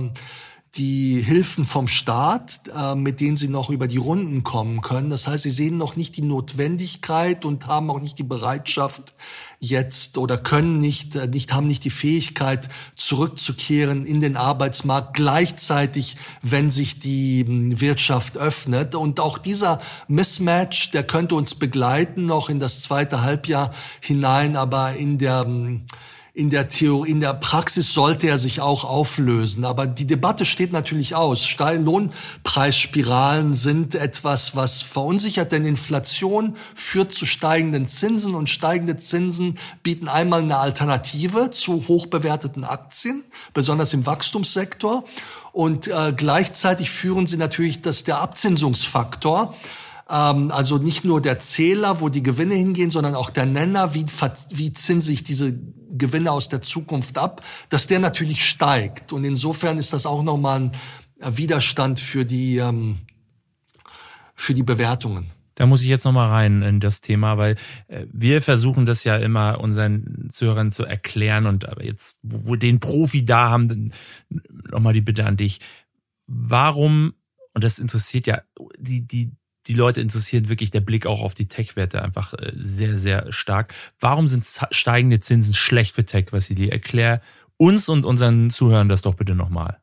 E: die Hilfen vom Staat, mit denen sie noch über die Runden kommen können. Das heißt, sie sehen noch nicht die Notwendigkeit und haben auch nicht die Bereitschaft jetzt oder haben nicht die Fähigkeit zurückzukehren in den Arbeitsmarkt gleichzeitig, wenn sich die Wirtschaft öffnet. Und auch dieser Mismatch, der könnte uns begleiten noch in das zweite Halbjahr hinein, aber in der Theorie, in der Praxis sollte er sich auch auflösen. Aber die Debatte steht natürlich aus. Lohnpreisspiralen sind etwas, was verunsichert, denn Inflation führt zu steigenden Zinsen und steigende Zinsen bieten einmal eine Alternative zu hochbewerteten Aktien, besonders im Wachstumssektor. Und gleichzeitig führen sie natürlich, dass der Abzinsungsfaktor, also nicht nur der Zähler, wo die Gewinne hingehen, sondern auch der Nenner, wie zinse ich diese Gewinne aus der Zukunft ab, dass der natürlich steigt. Und insofern ist das auch nochmal ein Widerstand für die Bewertungen.
D: Da muss ich jetzt nochmal rein in das Thema, weil wir versuchen das ja immer unseren Zuhörern zu erklären und aber jetzt, wo den Profi da haben, nochmal die Bitte an dich. Warum, und das interessiert ja die Leute interessiert wirklich der Blick auch auf die Tech-Werte einfach sehr, sehr stark. Warum sind steigende Zinsen schlecht für Tech, Vassili? Erklär uns und unseren Zuhörern das doch bitte nochmal.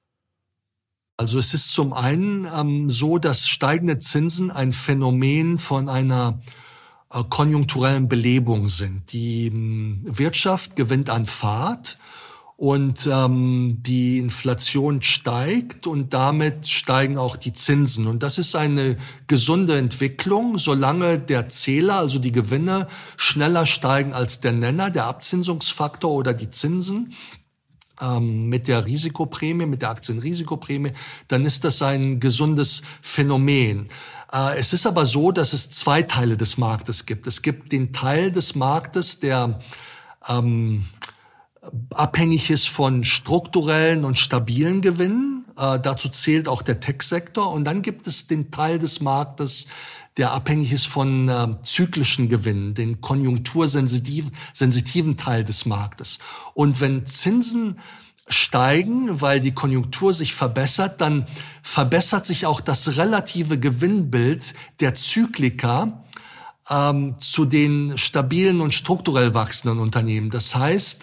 E: Also es ist zum einen so, dass steigende Zinsen ein Phänomen von einer konjunkturellen Belebung sind. Die Wirtschaft gewinnt an Fahrt und die Inflation steigt und damit steigen auch die Zinsen. Und das ist eine gesunde Entwicklung, solange der Zähler, also die Gewinne, schneller steigen als der Nenner, der Abzinsungsfaktor oder die Zinsen. Mit der Risikoprämie, mit der Aktienrisikoprämie, dann ist das ein gesundes Phänomen. Es ist aber so, dass es 2 Teile des Marktes gibt. Es gibt den Teil des Marktes, der abhängig ist von strukturellen und stabilen Gewinnen. Dazu zählt auch der Tech-Sektor. Und dann gibt es den Teil des Marktes, der abhängig ist von zyklischen Gewinnen, den konjunktursensitiven Teil des Marktes. Und wenn Zinsen steigen, weil die Konjunktur sich verbessert, dann verbessert sich auch das relative Gewinnbild der Zyklika zu den stabilen und strukturell wachsenden Unternehmen. Das heißt,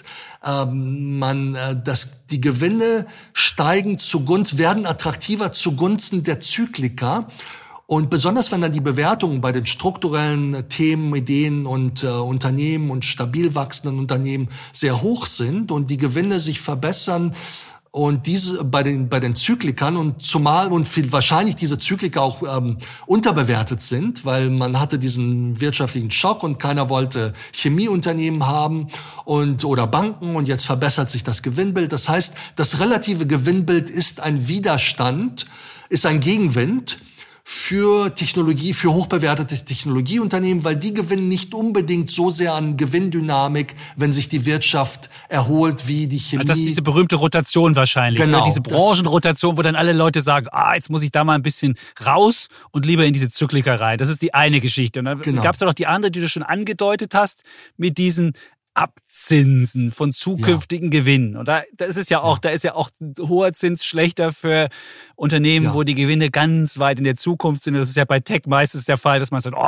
E: die Gewinne werden attraktiver zugunsten der Zyklika. Und besonders wenn dann die Bewertungen bei den strukturellen Themen, Ideen und Unternehmen und stabil wachsenden Unternehmen sehr hoch sind und die Gewinne sich verbessern und diese bei den Zyklikern und wahrscheinlich diese Zyklika auch unterbewertet sind, weil man hatte diesen wirtschaftlichen Schock und keiner wollte Chemieunternehmen haben oder Banken und jetzt verbessert sich das Gewinnbild. Das heißt, das relative Gewinnbild ist ein Gegenwind für Technologie, für hochbewertete Technologieunternehmen, weil die gewinnen nicht unbedingt so sehr an Gewinndynamik, wenn sich die Wirtschaft erholt, wie die Chemie.
A: Also das ist diese berühmte Rotation wahrscheinlich.
E: Genau.
A: Diese Branchenrotation, wo dann alle Leute sagen, jetzt muss ich da mal ein bisschen raus und lieber in diese Zyklika rein. Das ist die eine Geschichte. Und dann gab es ja noch die andere, die du schon angedeutet hast, mit diesen Abzinsen von zukünftigen Gewinnen. Und da ist ja auch hoher Zins schlechter für Unternehmen, wo die Gewinne ganz weit in der Zukunft sind. Und das ist ja bei Tech meistens der Fall, dass man sagt,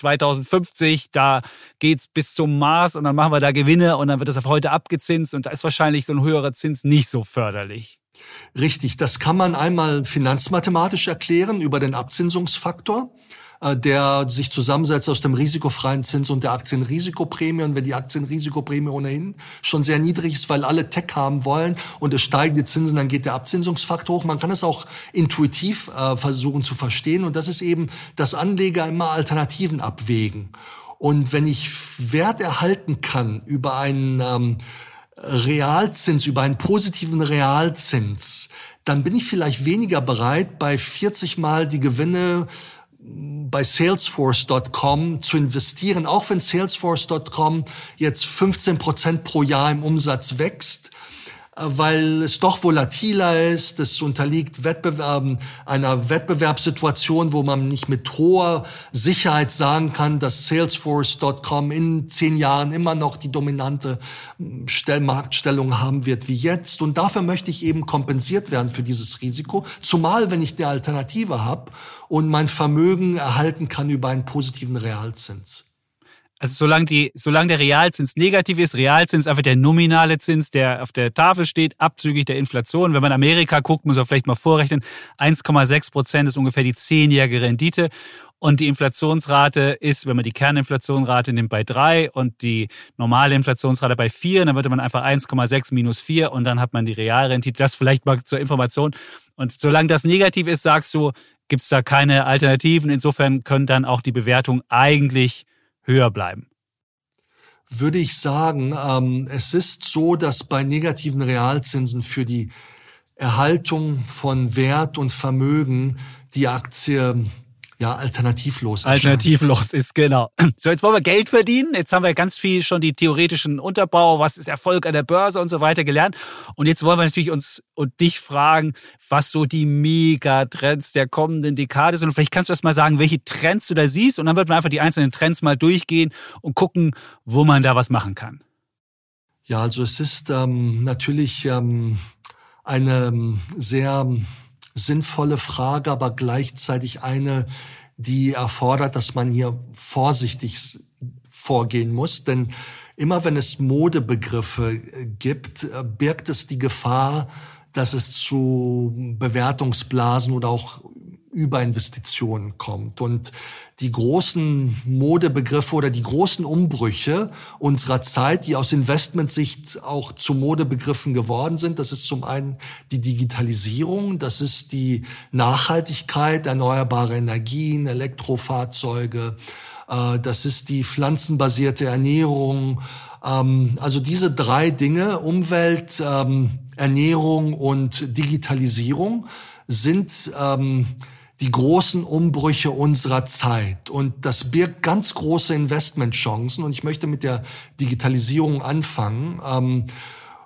A: 2050, da geht's bis zum Mars und dann machen wir da Gewinne und dann wird das auf heute abgezinst und da ist wahrscheinlich so ein höherer Zins nicht so förderlich.
E: Richtig, das kann man einmal finanzmathematisch erklären über den Abzinsungsfaktor, der sich zusammensetzt aus dem risikofreien Zins und der Aktienrisikoprämie. Und wenn die Aktienrisikoprämie ohnehin schon sehr niedrig ist, weil alle Tech haben wollen und es steigen die Zinsen, dann geht der Abzinsungsfaktor hoch. Man kann es auch intuitiv versuchen zu verstehen. Und das ist eben, dass Anleger immer Alternativen abwägen. Und wenn ich Wert erhalten kann über einen Realzins, über einen positiven Realzins, dann bin ich vielleicht weniger bereit, bei 40 Mal die Gewinne bei Salesforce.com zu investieren, auch wenn Salesforce.com jetzt 15% pro Jahr im Umsatz wächst, weil es doch volatiler ist, es unterliegt einer Wettbewerbssituation, wo man nicht mit hoher Sicherheit sagen kann, dass Salesforce.com in 10 Jahren immer noch die dominante Marktstellung haben wird wie jetzt. Und dafür möchte ich eben kompensiert werden für dieses Risiko, zumal wenn ich eine Alternative habe und mein Vermögen erhalten kann über einen positiven Realzins.
A: Also solange der Realzins negativ ist, Realzins einfach der nominale Zins, der auf der Tafel steht, abzüglich der Inflation. Wenn man Amerika guckt, muss man vielleicht mal vorrechnen, 1,6% ist ungefähr die 10-jährige Rendite. Und die Inflationsrate ist, wenn man die Kerninflationsrate nimmt, bei 3 und die normale Inflationsrate bei 4, dann würde man einfach 1,6 minus 4 und dann hat man die Realrendite. Das vielleicht mal zur Information. Und solange das negativ ist, sagst du, gibt's da keine Alternativen. Insofern können dann auch die Bewertungen eigentlich höher bleiben.
E: Würde ich sagen, es ist so, dass bei negativen Realzinsen für die Erhaltung von Wert und Vermögen die Aktie alternativlos
A: ist, genau. So, jetzt wollen wir Geld verdienen. Jetzt haben wir ganz viel schon die theoretischen Unterbau, was ist Erfolg an der Börse und so weiter gelernt. Und jetzt wollen wir natürlich uns und dich fragen, was so die Megatrends der kommenden Dekade sind. Und vielleicht kannst du erst mal sagen, welche Trends du da siehst. Und dann würden wir einfach die einzelnen Trends mal durchgehen und gucken, wo man da was machen kann.
E: Ja, also es ist natürlich eine sehr sinnvolle Frage, aber gleichzeitig eine, die erfordert, dass man hier vorsichtig vorgehen muss. Denn immer wenn es Modebegriffe gibt, birgt es die Gefahr, dass es zu Bewertungsblasen oder auch Überinvestitionen kommt. Und die großen Modebegriffe oder die großen Umbrüche unserer Zeit, die aus Investmentsicht auch zu Modebegriffen geworden sind, das ist zum einen die Digitalisierung, das ist die Nachhaltigkeit, erneuerbare Energien, Elektrofahrzeuge, das ist die pflanzenbasierte Ernährung. Also diese 3 Dinge, Umwelt, Ernährung und Digitalisierung, sind die großen Umbrüche unserer Zeit. Und das birgt ganz große Investmentchancen. Und ich möchte mit der Digitalisierung anfangen.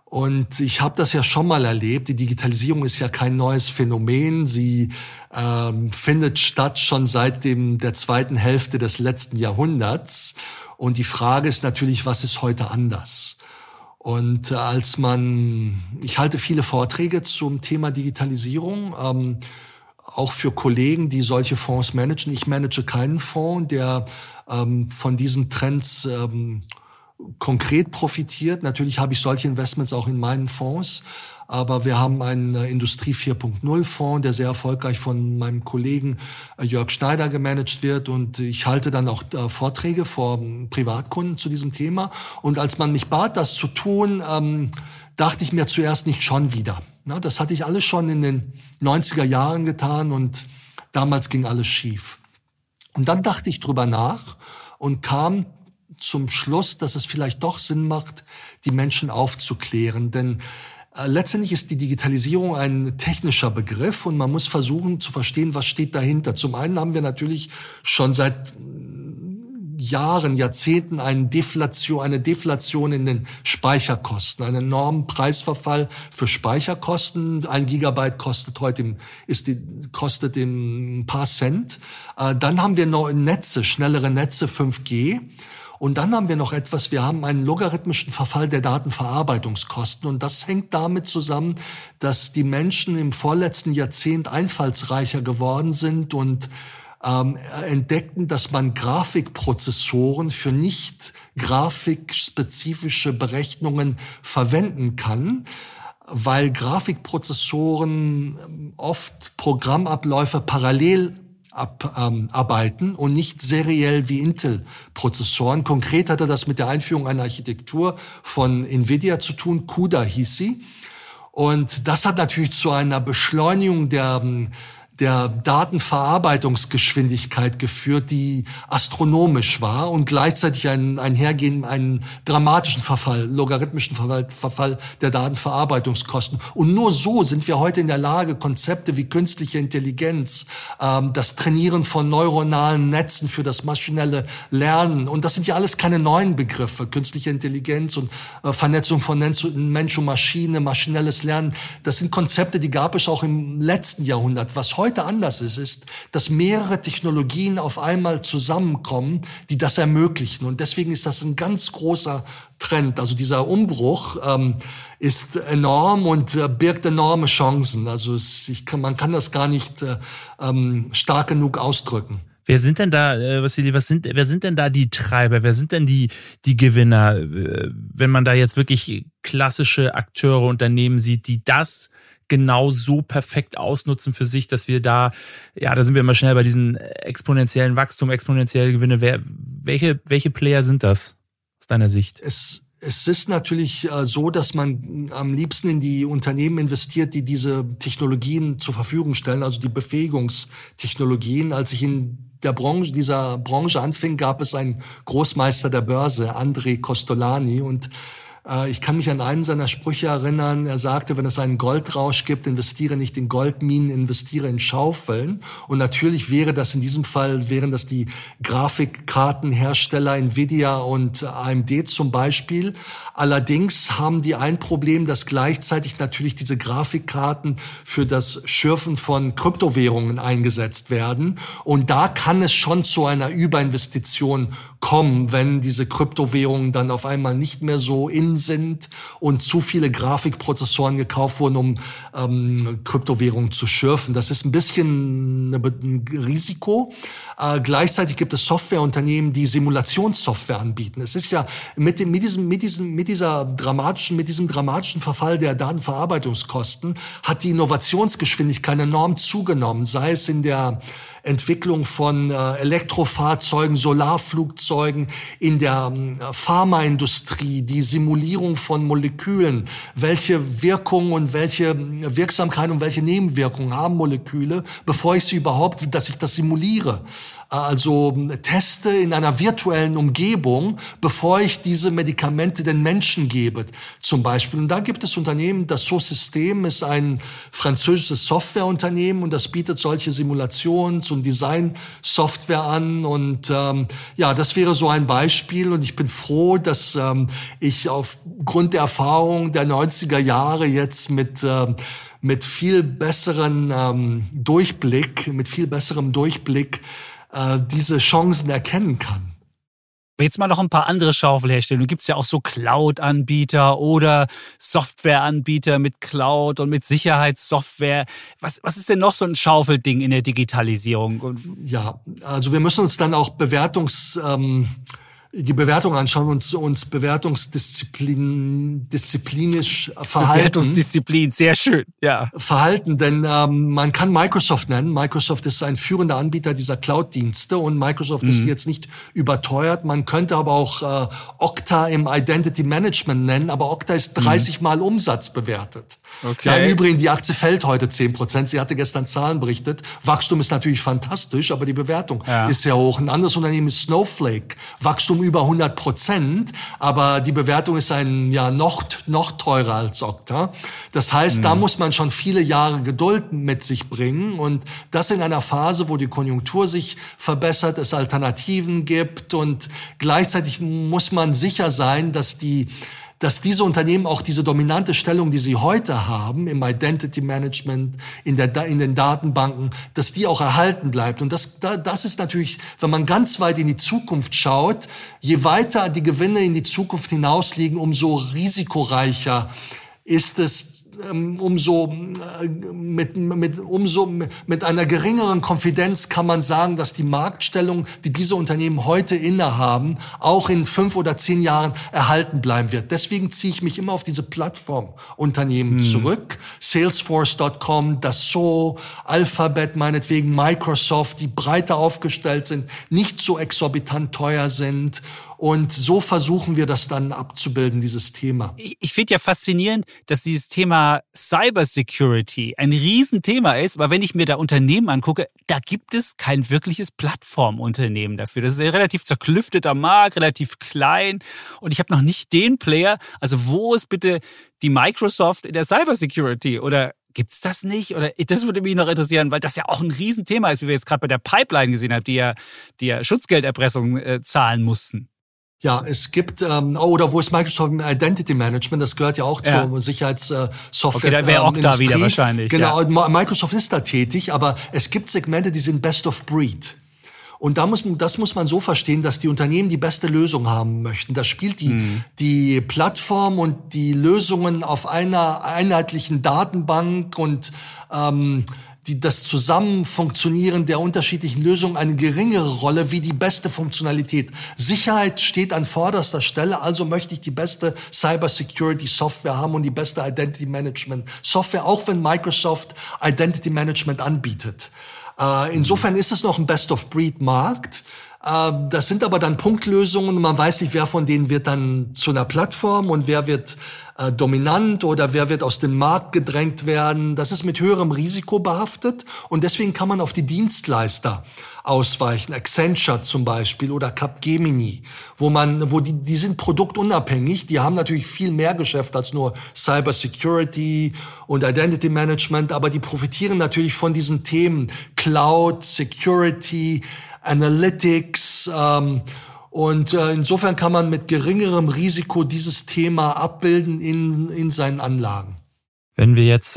E: Und ich habe das ja schon mal erlebt. Die Digitalisierung ist ja kein neues Phänomen. Sie findet statt schon seit der zweiten Hälfte des letzten Jahrhunderts. Und die Frage ist natürlich, was ist heute anders? Und ich halte viele Vorträge zum Thema Digitalisierung, auch für Kollegen, die solche Fonds managen. Ich manage keinen Fonds, der von diesen Trends konkret profitiert. Natürlich habe ich solche Investments auch in meinen Fonds, aber wir haben einen Industrie 4.0 Fonds, der sehr erfolgreich von meinem Kollegen Jörg Schneider gemanagt wird, und ich halte dann auch Vorträge vor Privatkunden zu diesem Thema. Und als man mich bat, das zu tun, dachte ich mir zuerst nicht schon wieder. Das hatte ich alles schon in den 90er Jahren getan und damals ging alles schief. Und dann dachte ich drüber nach und kam zum Schluss, dass es vielleicht doch Sinn macht, die Menschen aufzuklären. Denn letztendlich ist die Digitalisierung ein technischer Begriff und man muss versuchen zu verstehen, was steht dahinter. Zum einen haben wir natürlich schon seit Jahren, Jahrzehnten eine Deflation in den Speicherkosten, einen enormen Preisverfall für Speicherkosten. 1 Gigabyte kostet heute ein paar Cent. Dann haben wir noch Netze, schnellere Netze, 5G. Und dann haben wir noch wir haben einen logarithmischen Verfall der Datenverarbeitungskosten. Und das hängt damit zusammen, dass die Menschen im vorletzten Jahrzehnt einfallsreicher geworden sind und entdeckten, dass man Grafikprozessoren für nicht grafikspezifische Berechnungen verwenden kann, weil Grafikprozessoren oft Programmabläufe parallel arbeiten und nicht seriell wie Intel-Prozessoren. Konkret hatte das mit der Einführung einer Architektur von Nvidia zu tun, CUDA hieß sie. Und das hat natürlich zu einer Beschleunigung der Datenverarbeitungsgeschwindigkeit geführt, die astronomisch war und gleichzeitig einen dramatischen logarithmischen Verfall der Datenverarbeitungskosten. Und nur so sind wir heute in der Lage, Konzepte wie künstliche Intelligenz, das Trainieren von neuronalen Netzen für das maschinelle Lernen, und das sind ja alles keine neuen Begriffe, künstliche Intelligenz und Vernetzung von Mensch und Maschine, maschinelles Lernen, das sind Konzepte, die gab es auch im letzten Jahrhundert. Was heute anders ist, dass mehrere Technologien auf einmal zusammenkommen, die das ermöglichen. Und deswegen ist das ein ganz großer Trend. Also dieser Umbruch ist enorm und birgt enorme Chancen. Also man kann das gar nicht stark genug ausdrücken.
D: Wer sind denn da, Vassili, wer sind denn da die Treiber? Wer sind denn die Gewinner? Wenn man da jetzt wirklich klassische Akteure, Unternehmen sieht, die das genau so perfekt ausnutzen für sich, dass wir da sind wir immer schnell bei diesen exponentiellen Wachstum, exponentielle Gewinne. Welche Player sind das aus deiner Sicht?
E: Es ist natürlich so, dass man am liebsten in die Unternehmen investiert, die diese Technologien zur Verfügung stellen, also die Befähigungstechnologien. Als ich in dieser Branche anfing, gab es einen Großmeister der Börse, André Kostolany, und ich kann mich an einen seiner Sprüche erinnern. Er sagte, wenn es einen Goldrausch gibt, investiere nicht in Goldminen, investiere in Schaufeln. Und natürlich wären das die Grafikkartenhersteller Nvidia und AMD zum Beispiel. Allerdings haben die ein Problem, dass gleichzeitig natürlich diese Grafikkarten für das Schürfen von Kryptowährungen eingesetzt werden. Und da kann es schon zu einer Überinvestition kommen, wenn diese Kryptowährungen dann auf einmal nicht mehr so in sind und zu viele Grafikprozessoren gekauft wurden, um Kryptowährungen zu schürfen. Das ist ein bisschen ein Risiko. Gleichzeitig gibt es Softwareunternehmen, die Simulationssoftware anbieten. Es ist ja mit diesem dramatischen Verfall der Datenverarbeitungskosten hat die Innovationsgeschwindigkeit enorm zugenommen, sei es in der Entwicklung von Elektrofahrzeugen, Solarflugzeugen, in der Pharmaindustrie, die Simulierung von Molekülen, welche Wirkung und welche Wirksamkeit und welche Nebenwirkungen haben Moleküle, bevor ich das simuliere. also teste in einer virtuellen Umgebung, bevor ich diese Medikamente den Menschen gebe, zum Beispiel. Und da gibt es Unternehmen, das Dassault ist ein französisches Softwareunternehmen und das bietet solche Simulations- und Design-Software an. Und das wäre so ein Beispiel. Und ich bin froh, dass ich aufgrund der Erfahrung der 90er Jahre jetzt mit viel besserem Durchblick diese Chancen erkennen kann.
A: Jetzt mal noch ein paar andere Schaufelhersteller. Du gibt's ja auch so Cloud-Anbieter oder Software-Anbieter mit Cloud und mit Sicherheitssoftware. Was ist denn noch so ein Schaufelding in der Digitalisierung?
E: Ja, also wir müssen uns dann auch die Bewertung anschauen und uns bewertungsdisziplinisch verhalten.
A: Bewertungsdisziplin, sehr schön, ja.
E: Verhalten, denn man kann Microsoft nennen. Microsoft ist ein führender Anbieter dieser Cloud-Dienste und Microsoft ist jetzt nicht überteuert. Man könnte aber auch Okta im Identity Management nennen, aber Okta ist 30 Mal Umsatz bewertet.
A: Okay.
E: Ja, im Übrigen, die Aktie fällt heute 10%. Sie hatte gestern Zahlen berichtet. Wachstum ist natürlich fantastisch, aber die Bewertung ist sehr hoch. Ein anderes Unternehmen ist Snowflake. Wachstum über 100%, aber die Bewertung ist noch teurer als Okta. Das heißt, da muss man schon viele Jahre Geduld mit sich bringen und das in einer Phase, wo die Konjunktur sich verbessert, es Alternativen gibt und gleichzeitig muss man sicher sein, dass diese Unternehmen auch diese dominante Stellung, die sie heute haben, im Identity Management, in den Datenbanken, dass die auch erhalten bleibt. Und das ist natürlich, wenn man ganz weit in die Zukunft schaut, je weiter die Gewinne in die Zukunft hinausliegen, umso risikoreicher ist es, mit einer geringeren Konfidenz kann man sagen, dass die Marktstellung, die diese Unternehmen heute innehaben, auch in 5 oder 10 Jahren erhalten bleiben wird. Deswegen ziehe ich mich immer auf diese Plattformunternehmen zurück. Salesforce.com, Dassault, Alphabet meinetwegen, Microsoft, die breiter aufgestellt sind, nicht so exorbitant teuer sind. Und so versuchen wir das dann abzubilden, dieses Thema.
A: Ich finde ja faszinierend, dass dieses Thema Cybersecurity ein Riesenthema ist. Aber wenn ich mir da Unternehmen angucke, da gibt es kein wirkliches Plattformunternehmen dafür. Das ist ein relativ zerklüfteter Markt, relativ klein. Und ich habe noch nicht den Player. Also wo ist bitte die Microsoft in der Cybersecurity? Oder gibt's das nicht? Oder das würde mich noch interessieren, weil das ja auch ein Riesenthema ist, wie wir jetzt gerade bei der Pipeline gesehen haben, die ja Schutzgelderpressung zahlen mussten.
E: Ja, es gibt, oder wo ist Microsoft im Identity Management? Das gehört ja auch zur Sicherheitssoftware.
A: Okay, da wäre Okta wieder wahrscheinlich.
E: Genau, Microsoft ist da tätig, aber es gibt Segmente, die sind Best of Breed. Und das muss man so verstehen, dass die Unternehmen die beste Lösung haben möchten. Da spielt die Plattform und die Lösungen auf einer einheitlichen Datenbank und das Zusammenfunktionieren der unterschiedlichen Lösungen eine geringere Rolle wie die beste Funktionalität. Sicherheit steht an vorderster Stelle, also möchte ich die beste Cybersecurity-Software haben und die beste Identity-Management-Software, auch wenn Microsoft Identity-Management anbietet. Insofern ist es noch ein Best-of-Breed-Markt. Das sind aber dann Punktlösungen und man weiß nicht, wer von denen wird dann zu einer Plattform und wer wird dominant oder wer wird aus dem Markt gedrängt werden. Das ist mit höherem Risiko behaftet und deswegen kann man auf die Dienstleister ausweichen. Accenture zum Beispiel oder Capgemini, die sind produktunabhängig, die haben natürlich viel mehr Geschäft als nur Cybersecurity und Identity Management, aber die profitieren natürlich von diesen Themen Cloud, Security, Analytics, und insofern kann man mit geringerem Risiko dieses Thema abbilden in seinen Anlagen.
D: Wenn wir jetzt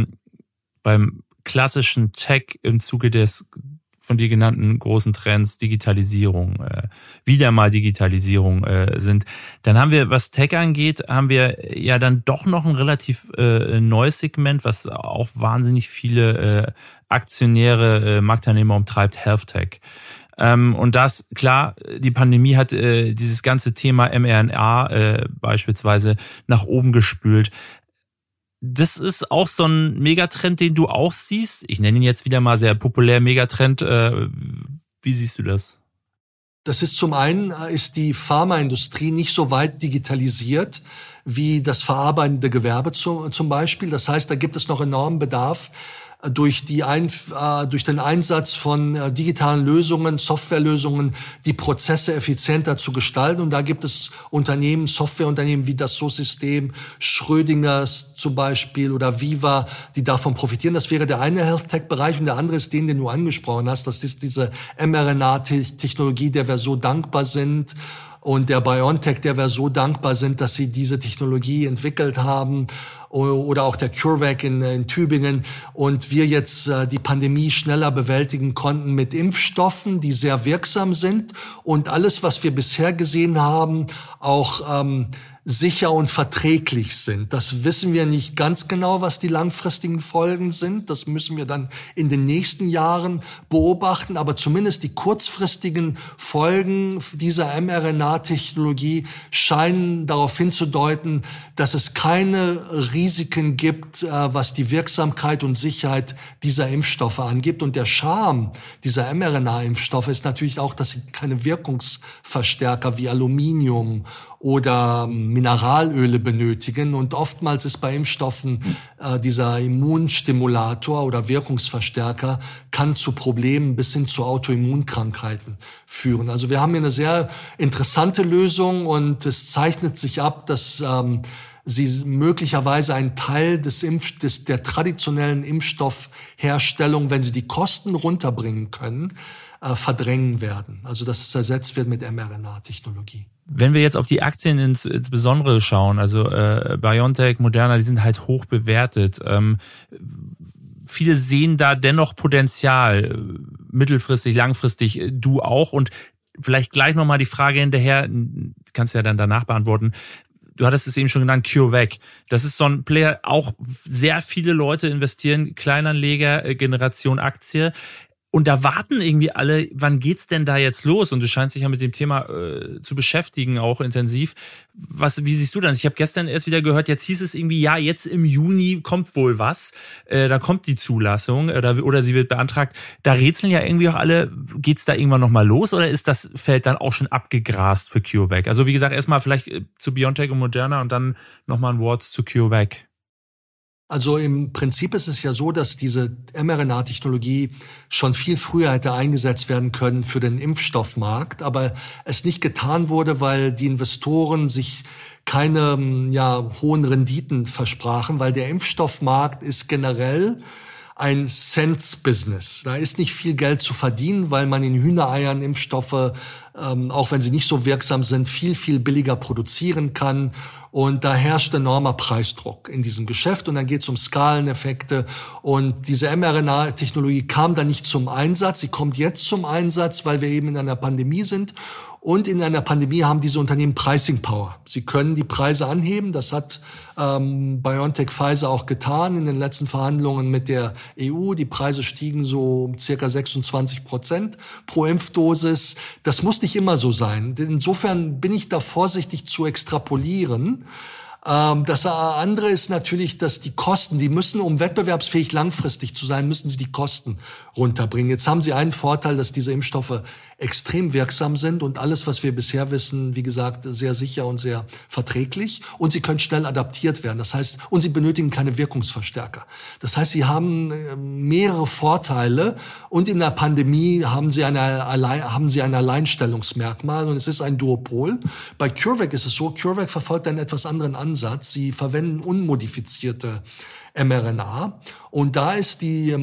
D: beim klassischen Tech im Zuge des von dir genannten großen Trends Digitalisierung, wieder mal Digitalisierung sind, dann haben wir, was Tech angeht, haben wir ja dann doch noch ein relativ neues Segment, was auch wahnsinnig viele Aktionäre, Marktteilnehmer umtreibt, Health Tech. Und das, klar, die Pandemie hat dieses ganze Thema mRNA beispielsweise nach oben gespült. Das ist auch so ein Megatrend, den du auch siehst. Ich nenne ihn jetzt wieder mal sehr populär Megatrend. Wie siehst du das?
E: Das ist zum einen, ist die Pharmaindustrie nicht so weit digitalisiert wie das verarbeitende Gewerbe zum Beispiel. Das heißt, da gibt es noch enormen Bedarf durch den Einsatz von digitalen Lösungen, Softwarelösungen, die Prozesse effizienter zu gestalten. Und da gibt es Unternehmen, Softwareunternehmen wie Dassault Systèmes, Schrödingers zum Beispiel oder Viva, die davon profitieren. Das wäre der eine Health-Tech-Bereich und der andere ist den du angesprochen hast. Das ist diese mRNA-Technologie, der wir so dankbar sind. Und der BioNTech, der wir so dankbar sind, dass sie diese Technologie entwickelt haben, oder auch der CureVac in Tübingen. Und wir jetzt die Pandemie schneller bewältigen konnten mit Impfstoffen, die sehr wirksam sind. Und alles, was wir bisher gesehen haben, auch sicher und verträglich sind. Das wissen wir nicht ganz genau, was die langfristigen Folgen sind. Das müssen wir dann in den nächsten Jahren beobachten. Aber zumindest die kurzfristigen Folgen dieser mRNA-Technologie scheinen darauf hinzudeuten, dass es keine Risiken gibt, was die Wirksamkeit und Sicherheit dieser Impfstoffe angeht. Und der Charme dieser mRNA-Impfstoffe ist natürlich auch, dass sie keine Wirkungsverstärker wie Aluminium oder Mineralöle benötigen. Und oftmals ist bei Impfstoffen dieser Immunstimulator oder Wirkungsverstärker kann zu Problemen bis hin zu Autoimmunkrankheiten führen. Also wir haben hier eine sehr interessante Lösung und es zeichnet sich ab, dass sie möglicherweise einen Teil der traditionellen Impfstoffherstellung, wenn sie die Kosten runterbringen können, verdrängen werden. Also dass es ersetzt wird mit mRNA-Technologie.
D: Wenn wir jetzt auf die Aktien ins Besondere schauen, also BioNTech, Moderna, die sind halt hoch bewertet. Viele sehen da dennoch Potenzial, mittelfristig, langfristig, du auch. Und vielleicht gleich nochmal die Frage hinterher, kannst du ja dann danach beantworten. Du hattest es eben schon genannt, CureVac. Das ist so ein Player, auch sehr viele Leute investieren, Kleinanleger, Generation Aktie. Und da warten irgendwie alle, wann geht's denn da jetzt los? Und du scheinst dich ja mit dem Thema zu beschäftigen, auch intensiv. Wie siehst du das? Ich habe gestern erst wieder gehört, jetzt hieß es irgendwie, ja, jetzt im Juni kommt wohl was. Da kommt die Zulassung oder sie wird beantragt. Da rätseln ja irgendwie auch alle, geht's da irgendwann nochmal los oder ist das Feld dann auch schon abgegrast für CureVac? Also wie gesagt, erstmal vielleicht zu BioNTech und Moderna und dann nochmal ein Wort zu CureVac.
E: Also im Prinzip ist es ja so, dass diese mRNA-Technologie schon viel früher hätte eingesetzt werden können für den Impfstoffmarkt, aber es nicht getan wurde, weil die Investoren sich keine hohen Renditen versprachen, weil der Impfstoffmarkt ist generell ein Cents-Business. Da ist nicht viel Geld zu verdienen, weil man in Hühnereiern Impfstoffe, auch wenn sie nicht so wirksam sind, viel, viel billiger produzieren kann. Und da herrscht enormer Preisdruck in diesem Geschäft. Und dann geht es um Skaleneffekte. Und diese mRNA-Technologie kam da nicht zum Einsatz. Sie kommt jetzt zum Einsatz, weil wir eben in einer Pandemie sind. Und in einer Pandemie haben diese Unternehmen Pricing Power. Sie können die Preise anheben. Das hat BioNTech Pfizer auch getan in den letzten Verhandlungen mit der EU. Die Preise stiegen so um circa 26% pro Impfdosis. Das muss nicht immer so sein. Insofern bin ich da vorsichtig zu extrapolieren. Das andere ist natürlich, dass die Kosten, die müssen, um wettbewerbsfähig langfristig zu sein, müssen sie die Kosten runterbringen. Jetzt haben sie einen Vorteil, dass diese Impfstoffe extrem wirksam sind und alles, was wir bisher wissen, wie gesagt, sehr sicher und sehr verträglich. Und sie können schnell adaptiert werden. Das heißt, und sie benötigen keine Wirkungsverstärker. Das heißt, sie haben mehrere Vorteile und in der Pandemie haben sie ein Alleinstellungsmerkmal und es ist ein Duopol. Bei CureVac ist es so, CureVac verfolgt einen etwas anderen Ansatz. Sie verwenden unmodifizierte mRNA und da ist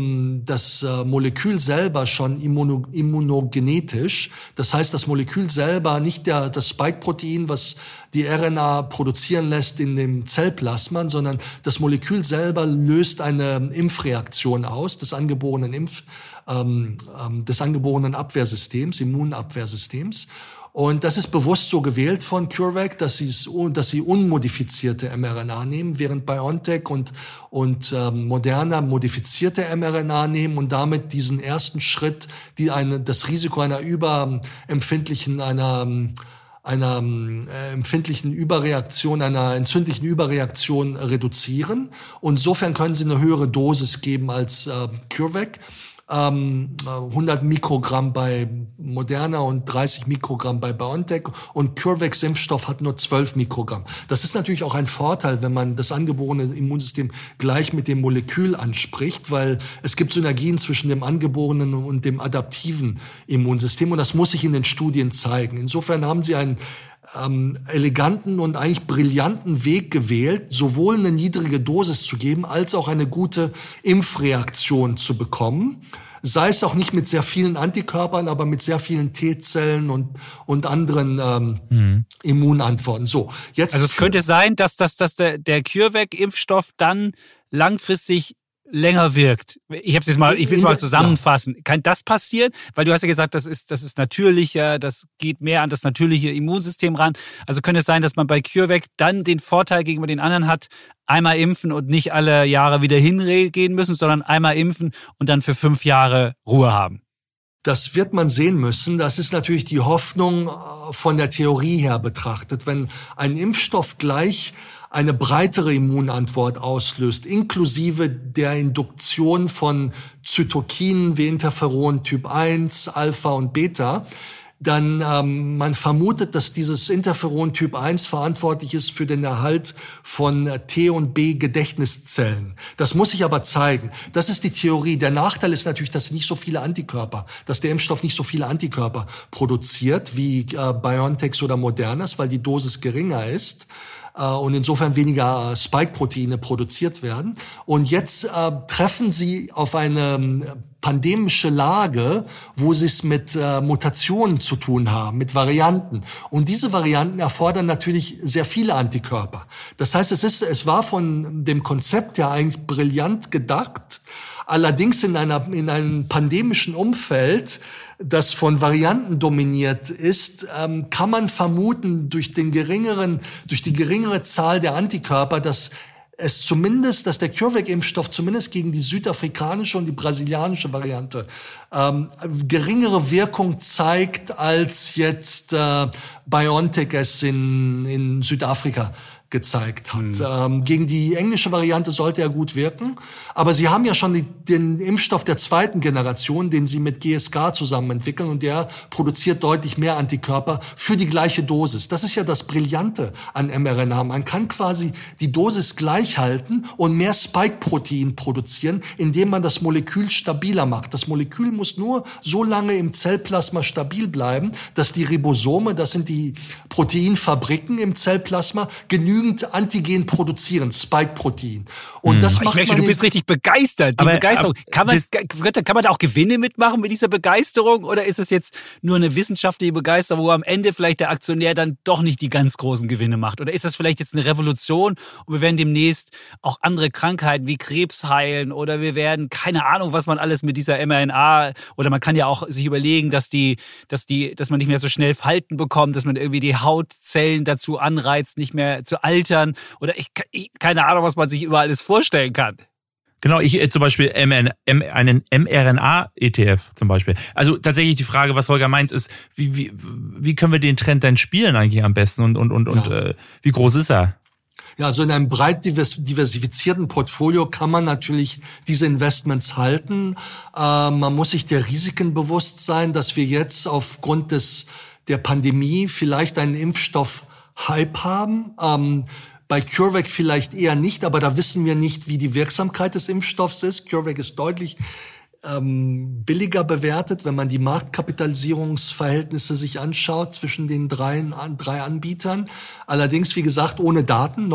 E: das Molekül selber schon immunogenetisch. Das heißt, das Molekül selber, nicht das Spike-Protein, was die RNA produzieren lässt in dem Zellplasma, sondern das Molekül selber löst eine Impfreaktion aus, des angeborenen Abwehrsystems, Immunabwehrsystems. Und das ist bewusst so gewählt von CureVac, dass sie unmodifizierte mRNA nehmen, während BioNTech und Moderna modifizierte mRNA nehmen und damit diesen ersten Schritt, das Risiko einer entzündlichen Überreaktion reduzieren. Und insofern können sie eine höhere Dosis geben als CureVac. 100 Mikrogramm bei Moderna und 30 Mikrogramm bei BioNTech, und CureVacs Impfstoff hat nur 12 Mikrogramm. Das ist natürlich auch ein Vorteil, wenn man das angeborene Immunsystem gleich mit dem Molekül anspricht, weil es gibt Synergien zwischen dem angeborenen und dem adaptiven Immunsystem, und das muss sich in den Studien zeigen. Insofern haben sie einen eleganten und eigentlich brillanten Weg gewählt, sowohl eine niedrige Dosis zu geben, als auch eine gute Impfreaktion zu bekommen. Sei es auch nicht mit sehr vielen Antikörpern, aber mit sehr vielen T-Zellen und anderen Immunantworten. So, jetzt.
A: Also es könnte sein, dass der CureVac-Impfstoff dann langfristig länger wirkt. Ich will es mal zusammenfassen. Kann das passieren? Weil du hast ja gesagt, das ist natürlicher, das geht mehr an das natürliche Immunsystem ran. Also könnte es sein, dass man bei CureVac dann den Vorteil gegenüber den anderen hat, einmal impfen und nicht alle Jahre wieder hingehen müssen, sondern einmal impfen und dann für 5 Jahre Ruhe haben?
E: Das wird man sehen müssen. Das ist natürlich die Hoffnung von der Theorie her betrachtet. Wenn ein Impfstoff gleich eine breitere Immunantwort auslöst, inklusive der Induktion von Zytokinen wie Interferon Typ 1, Alpha und Beta, dann man vermutet, dass dieses Interferon Typ 1 verantwortlich ist für den Erhalt von T- und B-Gedächtniszellen. Das muss sich aber zeigen. Das ist die Theorie. Der Nachteil ist natürlich, dass der Impfstoff nicht so viele Antikörper produziert wie BioNTech oder Modernas, weil die Dosis geringer ist und insofern weniger Spike-Proteine produziert werden. Und jetzt treffen sie auf eine pandemische Lage, wo sie es mit Mutationen zu tun haben, mit Varianten. Und diese Varianten erfordern natürlich sehr viele Antikörper. Das heißt, es war von dem Konzept her eigentlich brillant gedacht. Allerdings in einem pandemischen Umfeld, das von Varianten dominiert ist, kann man vermuten, durch die geringere Zahl der Antikörper, dass der CureVac-Impfstoff zumindest gegen die südafrikanische und die brasilianische Variante geringere Wirkung zeigt, als jetzt BioNTech es in Südafrika gezeigt hat. Gegen die englische Variante sollte er gut wirken, aber sie haben ja schon den Impfstoff der zweiten Generation, den sie mit GSK zusammen entwickeln, und der produziert deutlich mehr Antikörper für die gleiche Dosis. Das ist ja das Brillante an mRNA. Man kann quasi die Dosis gleich halten und mehr Spike-Protein produzieren, indem man das Molekül stabiler macht. Das Molekül muss nur so lange im Zellplasma stabil bleiben, dass die Ribosome, das sind die Proteinfabriken im Zellplasma, genügend Antigen produzieren, Spike-Protein. Und das macht
A: ich merke, du bist richtig begeistert. Die Begeisterung. Kann man da auch Gewinne mitmachen mit dieser Begeisterung? Oder ist es jetzt nur eine wissenschaftliche Begeisterung, wo am Ende vielleicht der Aktionär dann doch nicht die ganz großen Gewinne macht? Oder ist das vielleicht jetzt eine Revolution und wir werden demnächst auch andere Krankheiten wie Krebs heilen, oder wir werden, keine Ahnung, was man alles mit dieser mRNA, oder man kann ja auch sich überlegen, dass man nicht mehr so schnell Falten bekommt, dass man irgendwie die Hautzellen dazu anreizt, nicht mehr zu altern, oder ich keine Ahnung, was man sich über alles vorstellen kann.
D: Genau, ich zum Beispiel einen mRNA-ETF zum Beispiel. Also tatsächlich die Frage, was Holger meint, ist, wie können wir den Trend denn spielen eigentlich am besten und wie groß ist er?
E: Ja, also in einem breit diversifizierten Portfolio kann man natürlich diese Investments halten. Man muss sich der Risiken bewusst sein, dass wir jetzt aufgrund der Pandemie vielleicht einen Impfstoff-Hype haben. Bei CureVac vielleicht eher nicht, aber da wissen wir nicht, wie die Wirksamkeit des Impfstoffs ist. CureVac ist deutlich billiger bewertet, wenn man die Marktkapitalisierungsverhältnisse sich anschaut zwischen den drei Anbietern. Allerdings, wie gesagt, ohne Daten.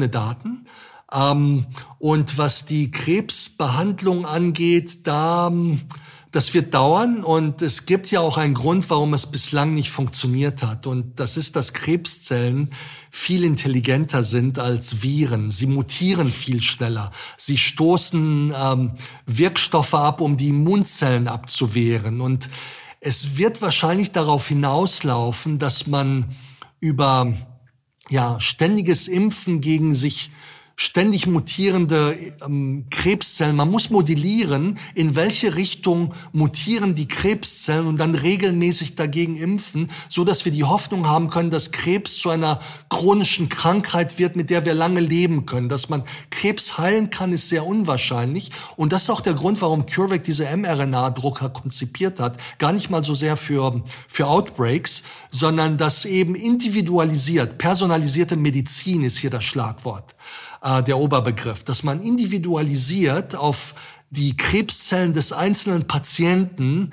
E: Und was die Krebsbehandlung angeht, das wird dauern, und es gibt ja auch einen Grund, warum es bislang nicht funktioniert hat. Und das ist, dass Krebszellen viel intelligenter sind als Viren. Sie mutieren viel schneller. Sie stoßen Wirkstoffe ab, um die Immunzellen abzuwehren. Und es wird wahrscheinlich darauf hinauslaufen, dass man über ständiges Impfen gegen sich ständig mutierende Krebszellen. Man muss modellieren, in welche Richtung mutieren die Krebszellen und dann regelmäßig dagegen impfen, so dass wir die Hoffnung haben können, dass Krebs zu einer chronischen Krankheit wird, mit der wir lange leben können. Dass man Krebs heilen kann, ist sehr unwahrscheinlich. Und das ist auch der Grund, warum CureVac diese mRNA-Drucker konzipiert hat. Gar nicht mal so sehr für Outbreaks, sondern das eben individualisiert, personalisierte Medizin ist hier das Schlagwort. Der Oberbegriff, dass man individualisiert auf die Krebszellen des einzelnen Patienten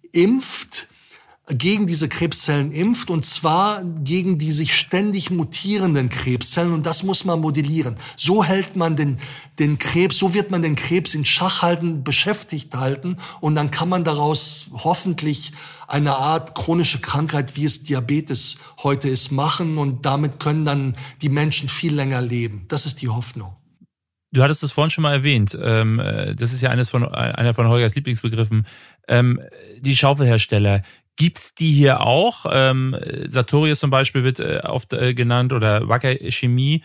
E: gegen diese Krebszellen impft, und zwar gegen die sich ständig mutierenden Krebszellen, und das muss man modellieren. So hält man den Krebs, so wird man den Krebs in Schach halten, beschäftigt halten, und dann kann man daraus hoffentlich eine Art chronische Krankheit, wie es Diabetes heute ist, machen, und damit können dann die Menschen viel länger leben. Das ist die Hoffnung.
D: Du hattest es vorhin schon mal erwähnt. Das ist ja einer von Holgers Lieblingsbegriffen. Die Schaufelhersteller. Gibt's die hier auch? Sartorius zum Beispiel wird oft genannt, oder Wacker Chemie.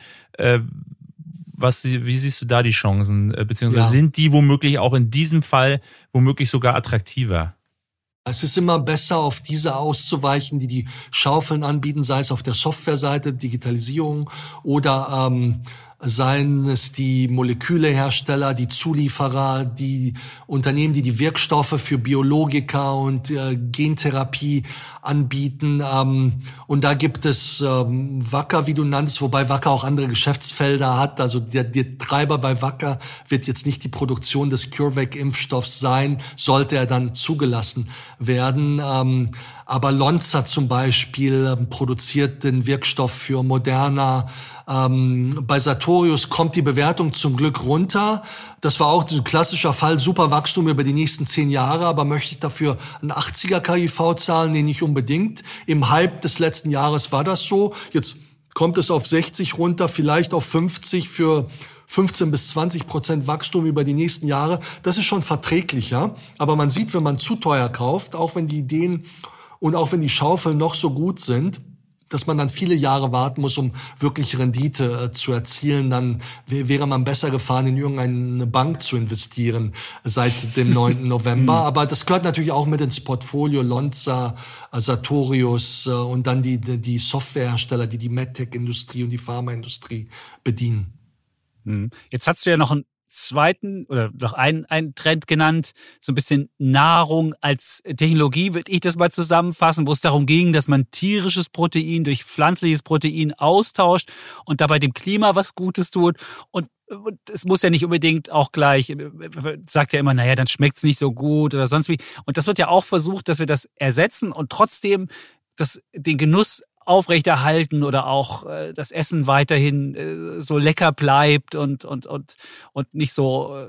D: Wie siehst du da die Chancen? Beziehungsweise sind die womöglich auch in diesem Fall womöglich sogar attraktiver?
E: Es ist immer besser, auf diese auszuweichen, die Schaufeln anbieten, sei es auf der Softwareseite, Digitalisierung, oder seien es die Molekülehersteller, die Zulieferer, die Unternehmen, die die Wirkstoffe für Biologika und Gentherapie anbieten. Und da gibt es Wacker, wie du nanntest, wobei Wacker auch andere Geschäftsfelder hat. Also der Treiber bei Wacker wird jetzt nicht die Produktion des CureVac-Impfstoffs sein, sollte er dann zugelassen werden. Aber Lonza zum Beispiel produziert den Wirkstoff für Moderna. Bei Sartorius kommt die Bewertung zum Glück runter. Das war auch ein klassischer Fall, super Wachstum über die nächsten 10 Jahre, aber möchte ich dafür einen 80er KGV zahlen? Nee, nicht unbedingt. Im Hype des letzten Jahres war das so. Jetzt kommt es auf 60 runter, vielleicht auf 50 für 15-20% Wachstum über die nächsten Jahre. Das ist schon verträglicher. Aber man sieht, wenn man zu teuer kauft, auch wenn die Ideen und auch wenn die Schaufeln noch so gut sind, dass man dann viele Jahre warten muss, um wirklich Rendite zu erzielen, dann wäre man besser gefahren, in irgendeine Bank zu investieren seit dem 9. November. Aber das gehört natürlich auch mit ins Portfolio. Lonza, Sartorius und dann die Softwarehersteller, die MedTech-Industrie und die Pharmaindustrie bedienen.
A: Jetzt hast du ja noch einen zweiten oder noch einen Trend genannt, so ein bisschen Nahrung als Technologie, würde ich das mal zusammenfassen, wo es darum ging, dass man tierisches Protein durch pflanzliches Protein austauscht und dabei dem Klima was Gutes tut. Und es muss ja nicht unbedingt auch gleich, sagt ja immer, naja, dann schmeckt es nicht so gut oder sonst wie. Und das wird ja auch versucht, dass wir das ersetzen und trotzdem den Genuss aufrechterhalten oder auch das Essen weiterhin so lecker bleibt und nicht so,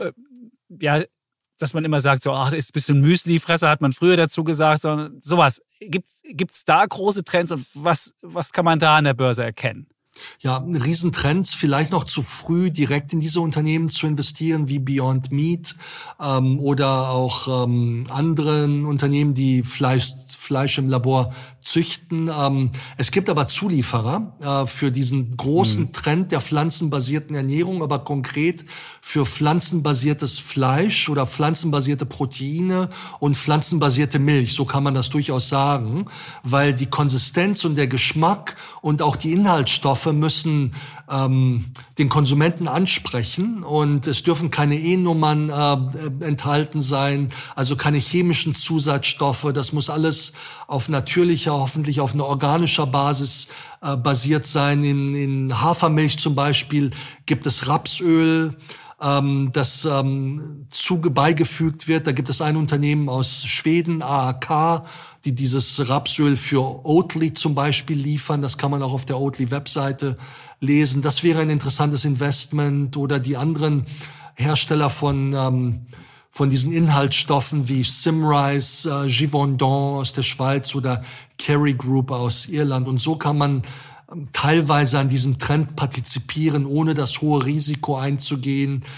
A: dass man immer sagt, so, ach, das ist ein bisschen Müsli-Fresser, hat man früher dazu gesagt, sondern sowas. Gibt's da große Trends und was kann man da an der Börse erkennen?
E: Ja, Riesentrends, vielleicht noch zu früh direkt in diese Unternehmen zu investieren, wie Beyond Meat oder auch anderen Unternehmen, die Fleisch im Labor züchten. Es gibt aber Zulieferer für diesen großen Trend der pflanzenbasierten Ernährung, aber konkret für pflanzenbasiertes Fleisch oder pflanzenbasierte Proteine und pflanzenbasierte Milch. So kann man das durchaus sagen, weil die Konsistenz und der Geschmack und auch die Inhaltsstoffe müssen den Konsumenten ansprechen, und es dürfen keine E-Nummern enthalten sein, also keine chemischen Zusatzstoffe. Das muss alles auf natürlicher, hoffentlich auf einer organischer Basis basiert sein. In Hafermilch zum Beispiel gibt es Rapsöl, das beigefügt wird. Da gibt es ein Unternehmen aus Schweden, AAK, die dieses Rapsöl für Oatly zum Beispiel liefern. Das kann man auch auf der Oatly-Webseite lesen. Das wäre ein interessantes Investment. Oder die anderen Hersteller von diesen Inhaltsstoffen wie Simrise, Givaudan aus der Schweiz oder Kerry Group aus Irland. Und so kann man teilweise an diesem Trend partizipieren, ohne das hohe Risiko einzugehen.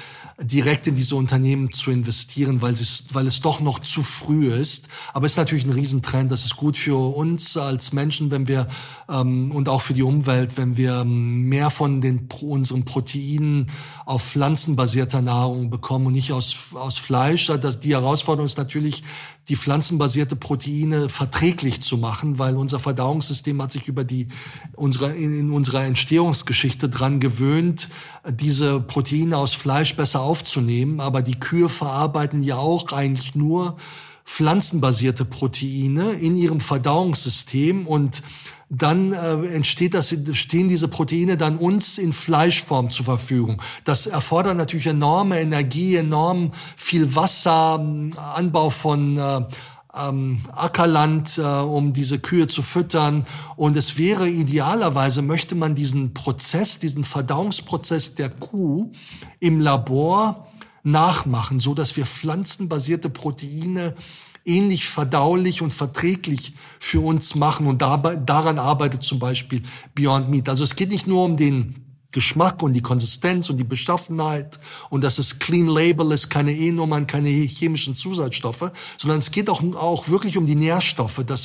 E: direkt in diese Unternehmen zu investieren, weil es doch noch zu früh ist. Aber es ist natürlich ein Riesentrend. Das ist gut für uns als Menschen, wenn wir und auch für die Umwelt, wenn wir mehr von unseren Proteinen auf pflanzenbasierter Nahrung bekommen und nicht aus Fleisch. Die Herausforderung ist natürlich, die pflanzenbasierte Proteine verträglich zu machen, weil unser Verdauungssystem hat sich in unserer Entstehungsgeschichte dran gewöhnt, diese Proteine aus Fleisch besser aufzunehmen. Aber die Kühe verarbeiten ja auch eigentlich nur pflanzenbasierte Proteine in ihrem Verdauungssystem und dann stehen diese Proteine dann uns in Fleischform zur Verfügung. Das erfordert natürlich enorme Energie, enorm viel Wasser, Anbau von Ackerland, um diese Kühe zu füttern. Und es wäre idealerweise, möchte man diesen Verdauungsprozess der Kuh im Labor nachmachen, so dass wir pflanzenbasierte Proteine ähnlich verdaulich und verträglich für uns machen. Und daran arbeitet zum Beispiel Beyond Meat. Also es geht nicht nur um den Geschmack und die Konsistenz und die Beschaffenheit und dass es Clean Label ist, keine E-Nummern, keine chemischen Zusatzstoffe, sondern es geht auch wirklich um die Nährstoffe, dass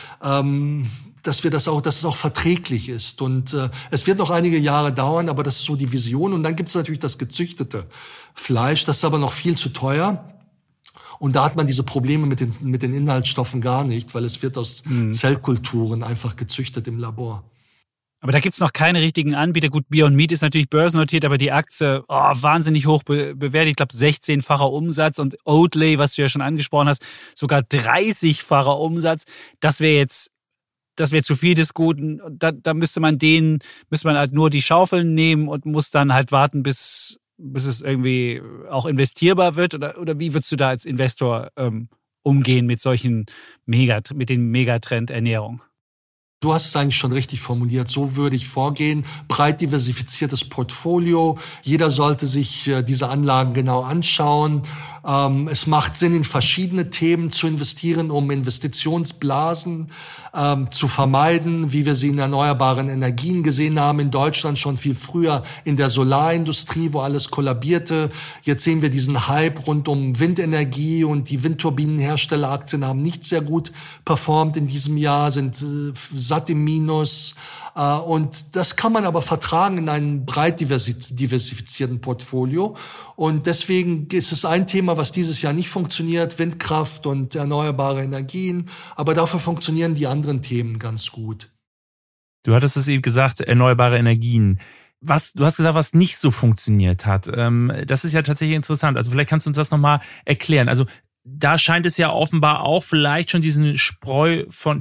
E: es auch verträglich ist. Und es wird noch einige Jahre dauern, aber das ist so die Vision. Und dann gibt es natürlich das gezüchtete Fleisch, das ist aber noch viel zu teuer. Und da hat man diese Probleme mit den Inhaltsstoffen gar nicht, weil es wird aus Zellkulturen einfach gezüchtet im Labor.
A: Aber da gibt's noch keine richtigen Anbieter. Gut, Beyond Meat ist natürlich börsennotiert, aber die Aktie wahnsinnig hoch bewertet. Ich glaube 16-facher Umsatz und Oatly, was du ja schon angesprochen hast, sogar 30-facher Umsatz. Das wäre zu viel des Guten. Da müsste man halt nur die Schaufeln nehmen und muss dann halt warten, bis es irgendwie auch investierbar wird? Oder wie würdest du da als Investor umgehen mit den Megatrend Ernährung?
E: Du hast es eigentlich schon richtig formuliert. So würde ich vorgehen. Breit diversifiziertes Portfolio. Jeder sollte sich diese Anlagen genau anschauen. Es macht Sinn, in verschiedene Themen zu investieren, um Investitionsblasen zu vermeiden, wie wir sie in erneuerbaren Energien gesehen haben, in Deutschland schon viel früher in der Solarindustrie, wo alles kollabierte. Jetzt sehen wir diesen Hype rund um Windenergie und die Windturbinenherstelleraktien haben nicht sehr gut performt in diesem Jahr, sind satt im Minus. Und das kann man aber vertragen in einem breit diversifizierten Portfolio. Und deswegen ist es ein Thema, was dieses Jahr nicht funktioniert, Windkraft und erneuerbare Energien. Aber dafür funktionieren die anderen Themen ganz gut.
D: Du hattest es eben gesagt, erneuerbare Energien. Du hast gesagt, was nicht so funktioniert hat. Das ist ja tatsächlich interessant. Also vielleicht kannst du uns das nochmal erklären. Also da scheint es ja offenbar auch vielleicht schon diesen die Spreu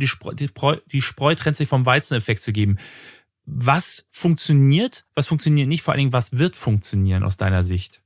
D: trennt sich vom Weizeneffekt zu geben. Was funktioniert nicht? Vor allen Dingen, was wird funktionieren aus deiner Sicht?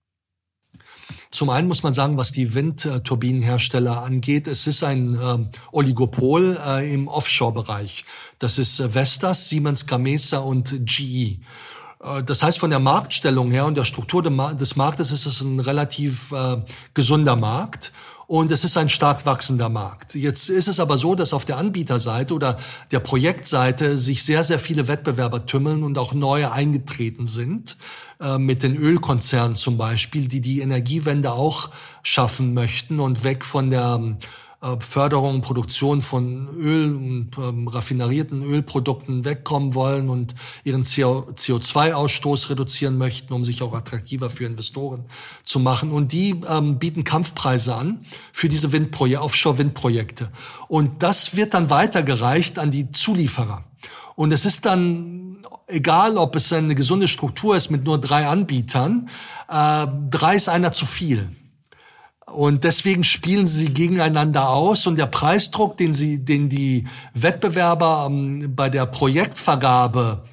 E: Zum einen muss man sagen, was die Windturbinenhersteller angeht, es ist ein Oligopol im Offshore-Bereich. Das ist Vestas, Siemens Gamesa und GE. Das heißt, von der Marktstellung her und der Struktur des Marktes ist es ein relativ gesunder Markt. Und es ist ein stark wachsender Markt. Jetzt ist es aber so, dass auf der Anbieterseite oder der Projektseite sich sehr, sehr viele Wettbewerber tümmeln und auch neue eingetreten sind, mit den Ölkonzernen zum Beispiel, die Energiewende auch schaffen möchten und weg von der Förderung, Produktion von Öl und raffinerierten Ölprodukten wegkommen wollen und ihren CO2-Ausstoß reduzieren möchten, um sich auch attraktiver für Investoren zu machen. Und die bieten Kampfpreise an für diese Offshore-Windprojekte. Und das wird dann weitergereicht an die Zulieferer. Und es ist dann egal, ob es eine gesunde Struktur ist mit nur 3 Anbietern, 3 ist einer zu viel. Und deswegen spielen sie gegeneinander aus und der Preisdruck, den die Wettbewerber bei der Projektvergabe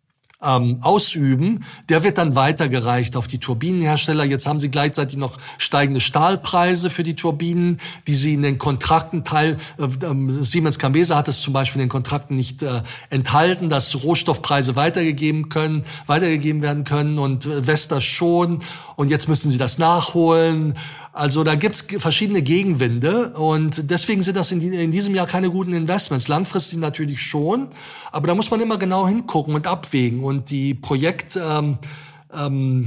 E: ausüben, der wird dann weitergereicht auf die Turbinenhersteller. Jetzt haben sie gleichzeitig noch steigende Stahlpreise für die Turbinen, die sie in den Kontrakten Siemens Gamesa hat es zum Beispiel in den Kontrakten nicht enthalten, dass Rohstoffpreise weitergegeben werden können und Vestas schon. Und jetzt müssen sie das nachholen. Also da gibt's verschiedene Gegenwinde und deswegen sind das in diesem Jahr keine guten Investments. Langfristig natürlich schon, aber da muss man immer genau hingucken und abwägen. Und die Projektentwickler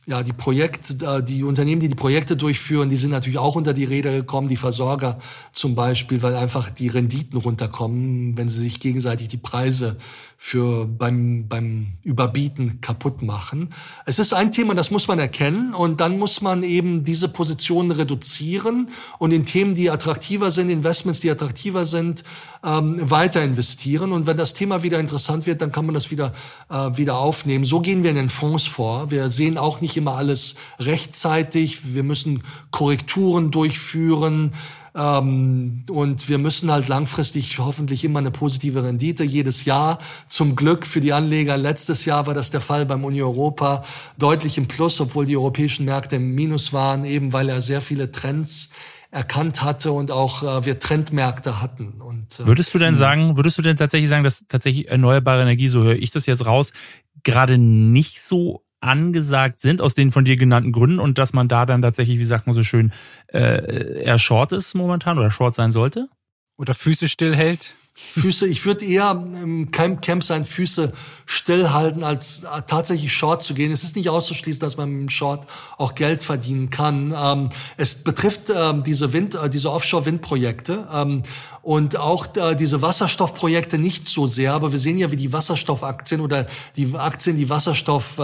E: Ja, die Unternehmen, die Projekte durchführen, die sind natürlich auch unter die Räder gekommen, die Versorger zum Beispiel, weil einfach die Renditen runterkommen, wenn sie sich gegenseitig die Preise beim Überbieten kaputt machen. Es ist ein Thema, das muss man erkennen und dann muss man eben diese Positionen reduzieren und in Themen, die attraktiver sind, Investments, die attraktiver sind, weiter investieren. Und wenn das Thema wieder interessant wird, dann kann man das wieder aufnehmen. So gehen wir in den Fonds vor. Wir sehen auch nicht immer alles rechtzeitig. Wir müssen Korrekturen durchführen. Und wir müssen halt langfristig hoffentlich immer eine positive Rendite jedes Jahr. Zum Glück für die Anleger, letztes Jahr war das der Fall beim Uni Europa, deutlich im Plus, obwohl die europäischen Märkte im Minus waren, eben weil er sehr viele Trends erkannt hatte und auch wir Trendmärkte hatten. Und,
D: würdest du denn tatsächlich sagen, dass tatsächlich erneuerbare Energie, so höre ich das jetzt raus, gerade nicht so angesagt sind, aus den von dir genannten Gründen und dass man da dann tatsächlich, wie sagt man so schön, eher short ist momentan oder short sein sollte?
A: Oder Füße stillhält?
E: Ich würde eher im Camp sein, Füße stillhalten, als tatsächlich Short zu gehen. Es ist nicht auszuschließen, dass man mit dem Short auch Geld verdienen kann. Es betrifft diese Offshore-Windprojekte und auch diese Wasserstoffprojekte nicht so sehr. Aber wir sehen ja, wie die Wasserstoffaktien oder die Aktien, die Wasserstoff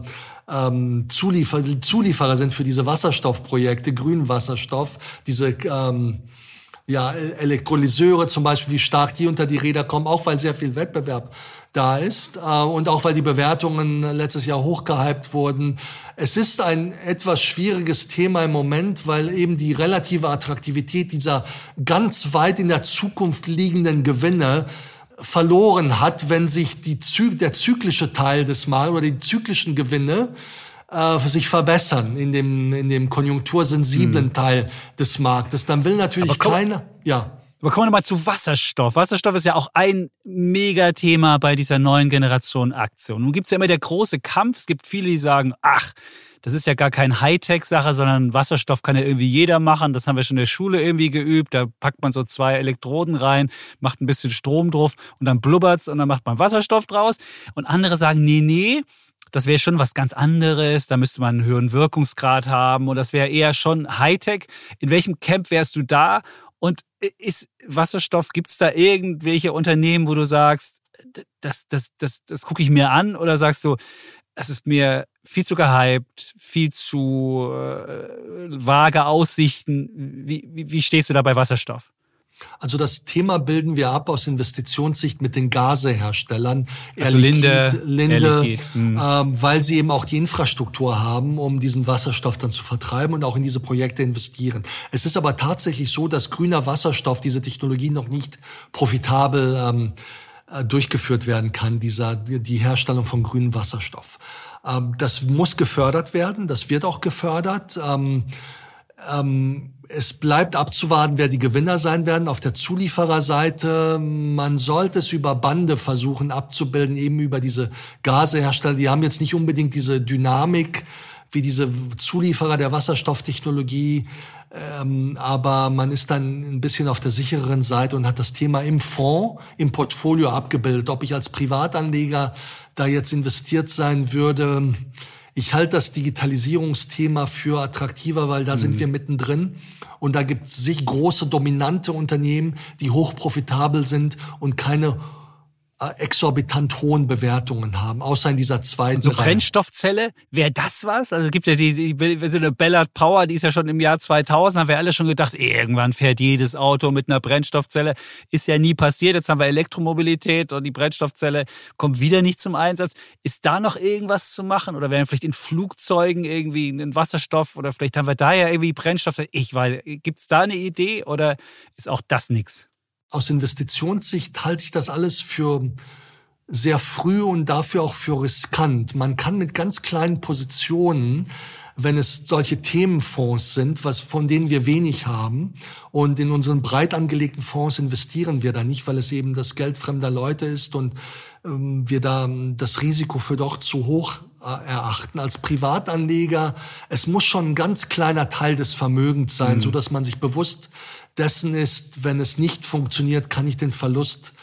E: Zulieferer sind für diese Wasserstoffprojekte, grünen Wasserstoff, diese Elektrolyseure zum Beispiel, wie stark die unter die Räder kommen, auch weil sehr viel Wettbewerb da ist und auch weil die Bewertungen letztes Jahr hochgehypt wurden. Es ist ein etwas schwieriges Thema im Moment, weil eben die relative Attraktivität dieser ganz weit in der Zukunft liegenden Gewinne verloren hat, wenn sich der zyklische Teil des Marktes oder die zyklischen Gewinne sich verbessern in dem konjunktursensiblen Teil des Marktes. Dann will natürlich keiner, ja.
A: Aber kommen wir mal zu Wasserstoff. Wasserstoff ist ja auch ein Megathema bei dieser neuen Generation Aktien. Nun gibt's ja immer der große Kampf. Es gibt viele, die sagen, ach, das ist ja gar kein Hightech-Sache, sondern Wasserstoff kann ja irgendwie jeder machen. Das haben wir schon in der Schule irgendwie geübt. Da packt man so 2 Elektroden rein, macht ein bisschen Strom drauf und dann blubbert's und dann macht man Wasserstoff draus. Und andere sagen, nee, das wäre schon was ganz anderes, da müsste man einen höheren Wirkungsgrad haben und das wäre eher schon Hightech. In welchem Camp wärst du da? Und ist Wasserstoff, gibt's da irgendwelche Unternehmen, wo du sagst, das gucke ich mir an? Oder sagst du, es ist mir viel zu gehypt, viel zu vage Aussichten? Wie stehst du da bei Wasserstoff?
E: Also das Thema bilden wir ab aus Investitionssicht mit den Gaseherstellern,
A: also Linde,
E: weil sie eben auch die Infrastruktur haben, um diesen Wasserstoff dann zu vertreiben und auch in diese Projekte investieren. Es ist aber tatsächlich so, dass grüner Wasserstoff, diese Technologie noch nicht profitabel durchgeführt werden kann, die Herstellung von grünem Wasserstoff. Das muss gefördert werden, das wird auch gefördert. Es bleibt abzuwarten, wer die Gewinner sein werden. Auf der Zuliefererseite, man sollte es über Bande versuchen abzubilden, eben über diese Gasehersteller. Die haben jetzt nicht unbedingt diese Dynamik wie diese Zulieferer der Wasserstofftechnologie, aber man ist dann ein bisschen auf der sichereren Seite und hat das Thema im Fonds, im Portfolio abgebildet. Ob ich als Privatanleger da jetzt investiert sein würde, ich halte das Digitalisierungsthema für attraktiver, weil da sind wir mittendrin. Und da gibt es große, dominante Unternehmen, die hochprofitabel sind und keine exorbitant hohen Bewertungen haben, außer in dieser zweiten
A: und so Reihe. Brennstoffzelle, wäre das was? Also es gibt ja so eine Ballard Power, die ist ja schon im Jahr 2000, haben wir alle schon gedacht, irgendwann fährt jedes Auto mit einer Brennstoffzelle. Ist ja nie passiert, jetzt haben wir Elektromobilität und die Brennstoffzelle kommt wieder nicht zum Einsatz. Ist da noch irgendwas zu machen? Oder wären vielleicht in Flugzeugen irgendwie ein Wasserstoff oder vielleicht haben wir da ja irgendwie Brennstoff? Gibt's da eine Idee oder ist auch das nix?
E: Aus Investitionssicht halte ich das alles für sehr früh und dafür auch für riskant. Man kann mit ganz kleinen Positionen, wenn es solche Themenfonds sind, von denen wir wenig haben, und in unseren breit angelegten Fonds investieren wir da nicht, weil es eben das Geld fremder Leute ist und wir da das Risiko für doch zu hoch erachten. Als Privatanleger, es muss schon ein ganz kleiner Teil des Vermögens sein, so dass man sich bewusst dessen ist, wenn es nicht funktioniert, kann ich den Verlust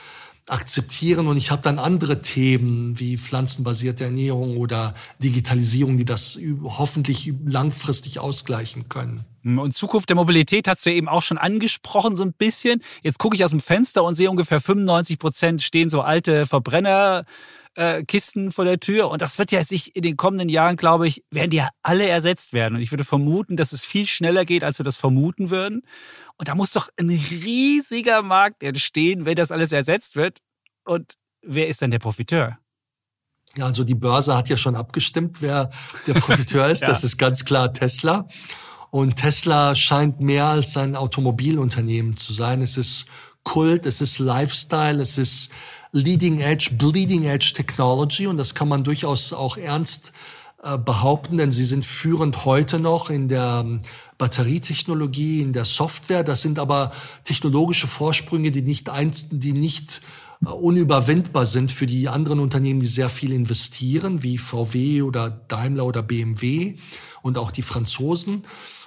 E: akzeptieren und ich habe dann andere Themen wie pflanzenbasierte Ernährung oder Digitalisierung, die das hoffentlich langfristig ausgleichen können.
A: Und Zukunft der Mobilität hast du ja eben auch schon angesprochen, so ein bisschen. Jetzt gucke ich aus dem Fenster und sehe ungefähr 95% stehen so alte Verbrennerkisten vor der Tür. Und das wird ja sich in den kommenden Jahren, glaube ich, werden die ja alle ersetzt werden. Und ich würde vermuten, dass es viel schneller geht, als wir das vermuten würden. Und da muss doch ein riesiger Markt entstehen, wenn das alles ersetzt wird. Und wer ist dann der Profiteur?
E: Ja, also die Börse hat ja schon abgestimmt, wer der Profiteur ist. Ja. Das ist ganz klar Tesla. Und Tesla scheint mehr als ein Automobilunternehmen zu sein. Es ist Kult, es ist Lifestyle, es ist Bleeding Edge Technology. Und das kann man durchaus auch ernst behaupten, denn sie sind führend heute noch in der Batterietechnologie, in der Software. Das sind aber technologische Vorsprünge, die nicht unüberwindbar sind für die anderen Unternehmen, die sehr viel investieren, wie VW oder Daimler oder BMW und auch die Franzosen.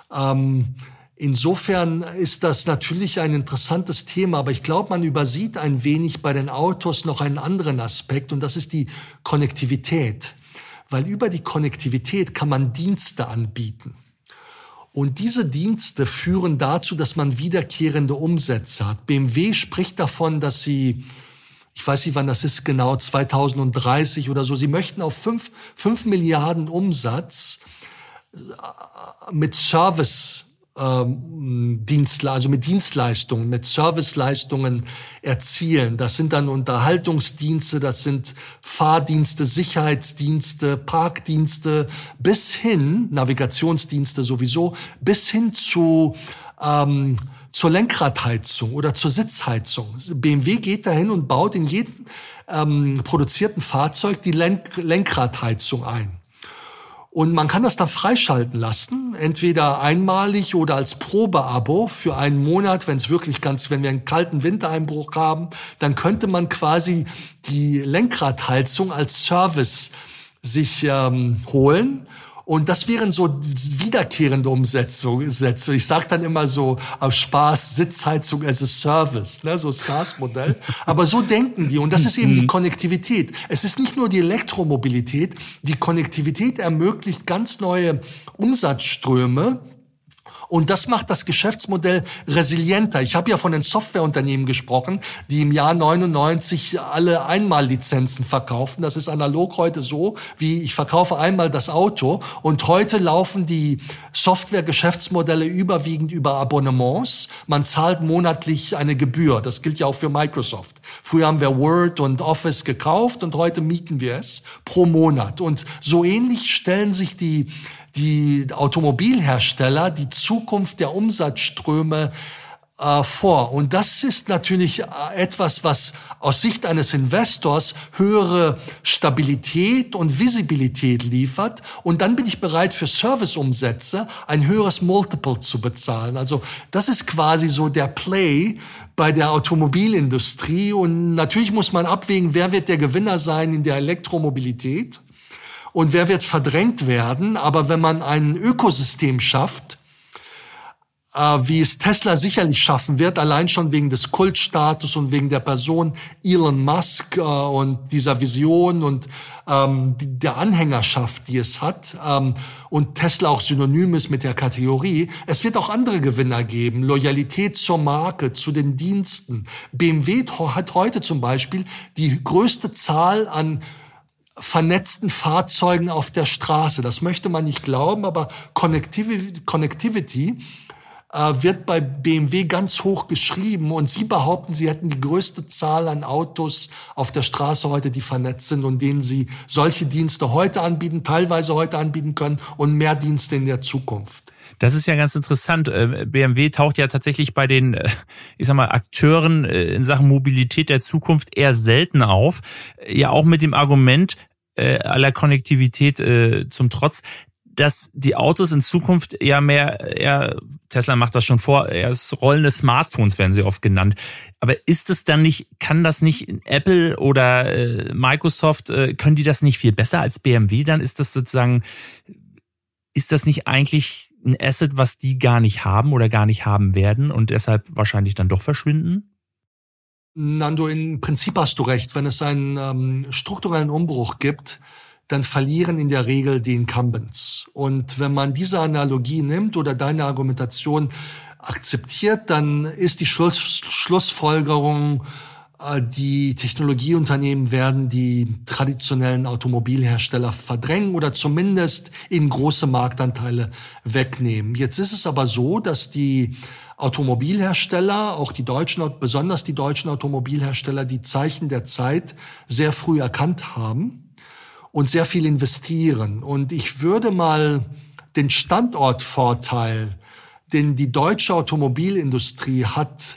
E: Insofern ist das natürlich ein interessantes Thema, aber ich glaube, man übersieht ein wenig bei den Autos noch einen anderen Aspekt und das ist die Konnektivität. Weil über die Konnektivität kann man Dienste anbieten. Und diese Dienste führen dazu, dass man wiederkehrende Umsätze hat. BMW spricht davon, dass sie, ich weiß nicht, wann das ist genau, 2030 oder so, sie möchten auf 5 Milliarden Umsatz mit also mit Dienstleistungen, mit Serviceleistungen erzielen. Das sind dann Unterhaltungsdienste, das sind Fahrdienste, Sicherheitsdienste, Parkdienste, bis hin, Navigationsdienste sowieso, bis hin zur Lenkradheizung oder zur Sitzheizung. BMW geht dahin und baut in jedem produzierten Fahrzeug die Lenkradheizung ein. Und man kann das dann freischalten lassen, entweder einmalig oder als Probeabo für einen Monat, wenn wir einen kalten Wintereinbruch haben, dann könnte man quasi die Lenkradheizung als Service sich holen. Und das wären so wiederkehrende Umsätze. Ich sage dann immer so aus Spaß, Sitzheizung as a Service, ne, so SaaS-Modell. Aber so denken die. Und das ist eben die Konnektivität. Es ist nicht nur die Elektromobilität. Die Konnektivität ermöglicht ganz neue Umsatzströme. Und das macht das Geschäftsmodell resilienter. Ich habe ja von den Softwareunternehmen gesprochen, die im Jahr 99 alle Einmallizenzen verkaufen. Das ist analog heute so, wie ich verkaufe einmal das Auto. Und heute laufen die Software-Geschäftsmodelle überwiegend über Abonnements. Man zahlt monatlich eine Gebühr. Das gilt ja auch für Microsoft. Früher haben wir Word und Office gekauft und heute mieten wir es pro Monat. Und so ähnlich stellen sich die Automobilhersteller die Zukunft der Umsatzströme vor. Und das ist natürlich etwas, was aus Sicht eines Investors höhere Stabilität und Visibilität liefert. Und dann bin ich bereit, für Serviceumsätze ein höheres Multiple zu bezahlen. Also das ist quasi so der Play bei der Automobilindustrie. Und natürlich muss man abwägen, wer wird der Gewinner sein in der Elektromobilität. Und wer wird verdrängt werden? Aber wenn man ein Ökosystem schafft, wie es Tesla sicherlich schaffen wird, allein schon wegen des Kultstatus und wegen der Person Elon Musk und dieser Vision und der Anhängerschaft, die es hat, und Tesla auch synonym ist mit der Kategorie, es wird auch andere Gewinner geben. Loyalität zur Marke, zu den Diensten. BMW hat heute zum Beispiel die größte Zahl an vernetzten Fahrzeugen auf der Straße. Das möchte man nicht glauben, aber Connectivity wird bei BMW ganz hoch geschrieben und sie behaupten, sie hätten die größte Zahl an Autos auf der Straße heute, die vernetzt sind und denen sie solche Dienste heute anbieten, teilweise heute anbieten können und mehr Dienste in der Zukunft.
D: Das ist ja ganz interessant. BMW taucht ja tatsächlich bei den, Akteuren in Sachen Mobilität der Zukunft eher selten auf. Ja, auch mit dem Argument aller Konnektivität zum Trotz, dass die Autos in Zukunft eher Tesla macht das schon vor, rollende Smartphones werden sie oft genannt. Aber kann das nicht Apple oder Microsoft, können die das nicht viel besser als BMW? Dann ist das nicht eigentlich ein Asset, was die gar nicht haben oder gar nicht haben werden und deshalb wahrscheinlich dann doch verschwinden?
E: Nando, im Prinzip hast du recht. Wenn es einen strukturellen Umbruch gibt, dann verlieren in der Regel die Incumbents. Und wenn man diese Analogie nimmt oder deine Argumentation akzeptiert, dann ist die Schlussfolgerung, die Technologieunternehmen werden die traditionellen Automobilhersteller verdrängen oder zumindest ihnen große Marktanteile wegnehmen. Jetzt ist es aber so, dass die Automobilhersteller, auch die deutschen, besonders die deutschen Automobilhersteller, die Zeichen der Zeit sehr früh erkannt haben und sehr viel investieren. Und ich würde mal den Standortvorteil, den die deutsche Automobilindustrie hat,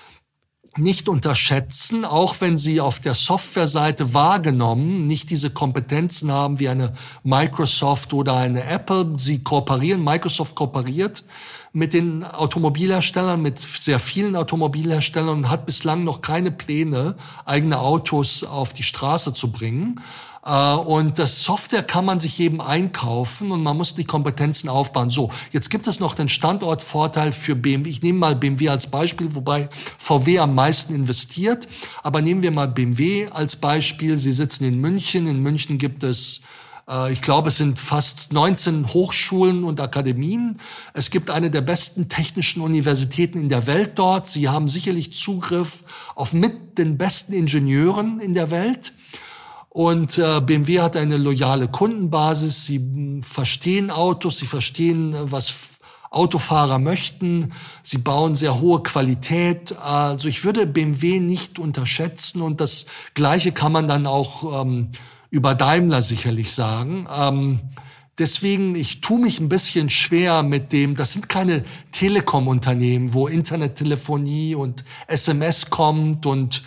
E: nicht unterschätzen, auch wenn sie auf der Softwareseite wahrgenommen nicht diese Kompetenzen haben wie eine Microsoft oder eine Apple. Sie kooperieren, Microsoft kooperiert mit den Automobilherstellern, mit sehr vielen Automobilherstellern und hat bislang noch keine Pläne, eigene Autos auf die Straße zu bringen. Und das Software kann man sich eben einkaufen und man muss die Kompetenzen aufbauen. So, jetzt gibt es noch den Standortvorteil für BMW. Ich nehme mal BMW als Beispiel, wobei VW am meisten investiert. Aber nehmen wir mal BMW als Beispiel. Sie sitzen in München. In München gibt es, ich glaube, es sind fast 19 Hochschulen und Akademien. Es gibt eine der besten technischen Universitäten in der Welt dort. Sie haben sicherlich Zugriff auf mit den besten Ingenieuren in der Welt. Und BMW hat eine loyale Kundenbasis, sie verstehen Autos, sie verstehen, was Autofahrer möchten, sie bauen sehr hohe Qualität. Also ich würde BMW nicht unterschätzen und das Gleiche kann man dann auch über Daimler sicherlich sagen. Deswegen, ich tue mich ein bisschen schwer mit dem, das sind keine Telekom-Unternehmen, wo Internettelefonie und SMS kommt und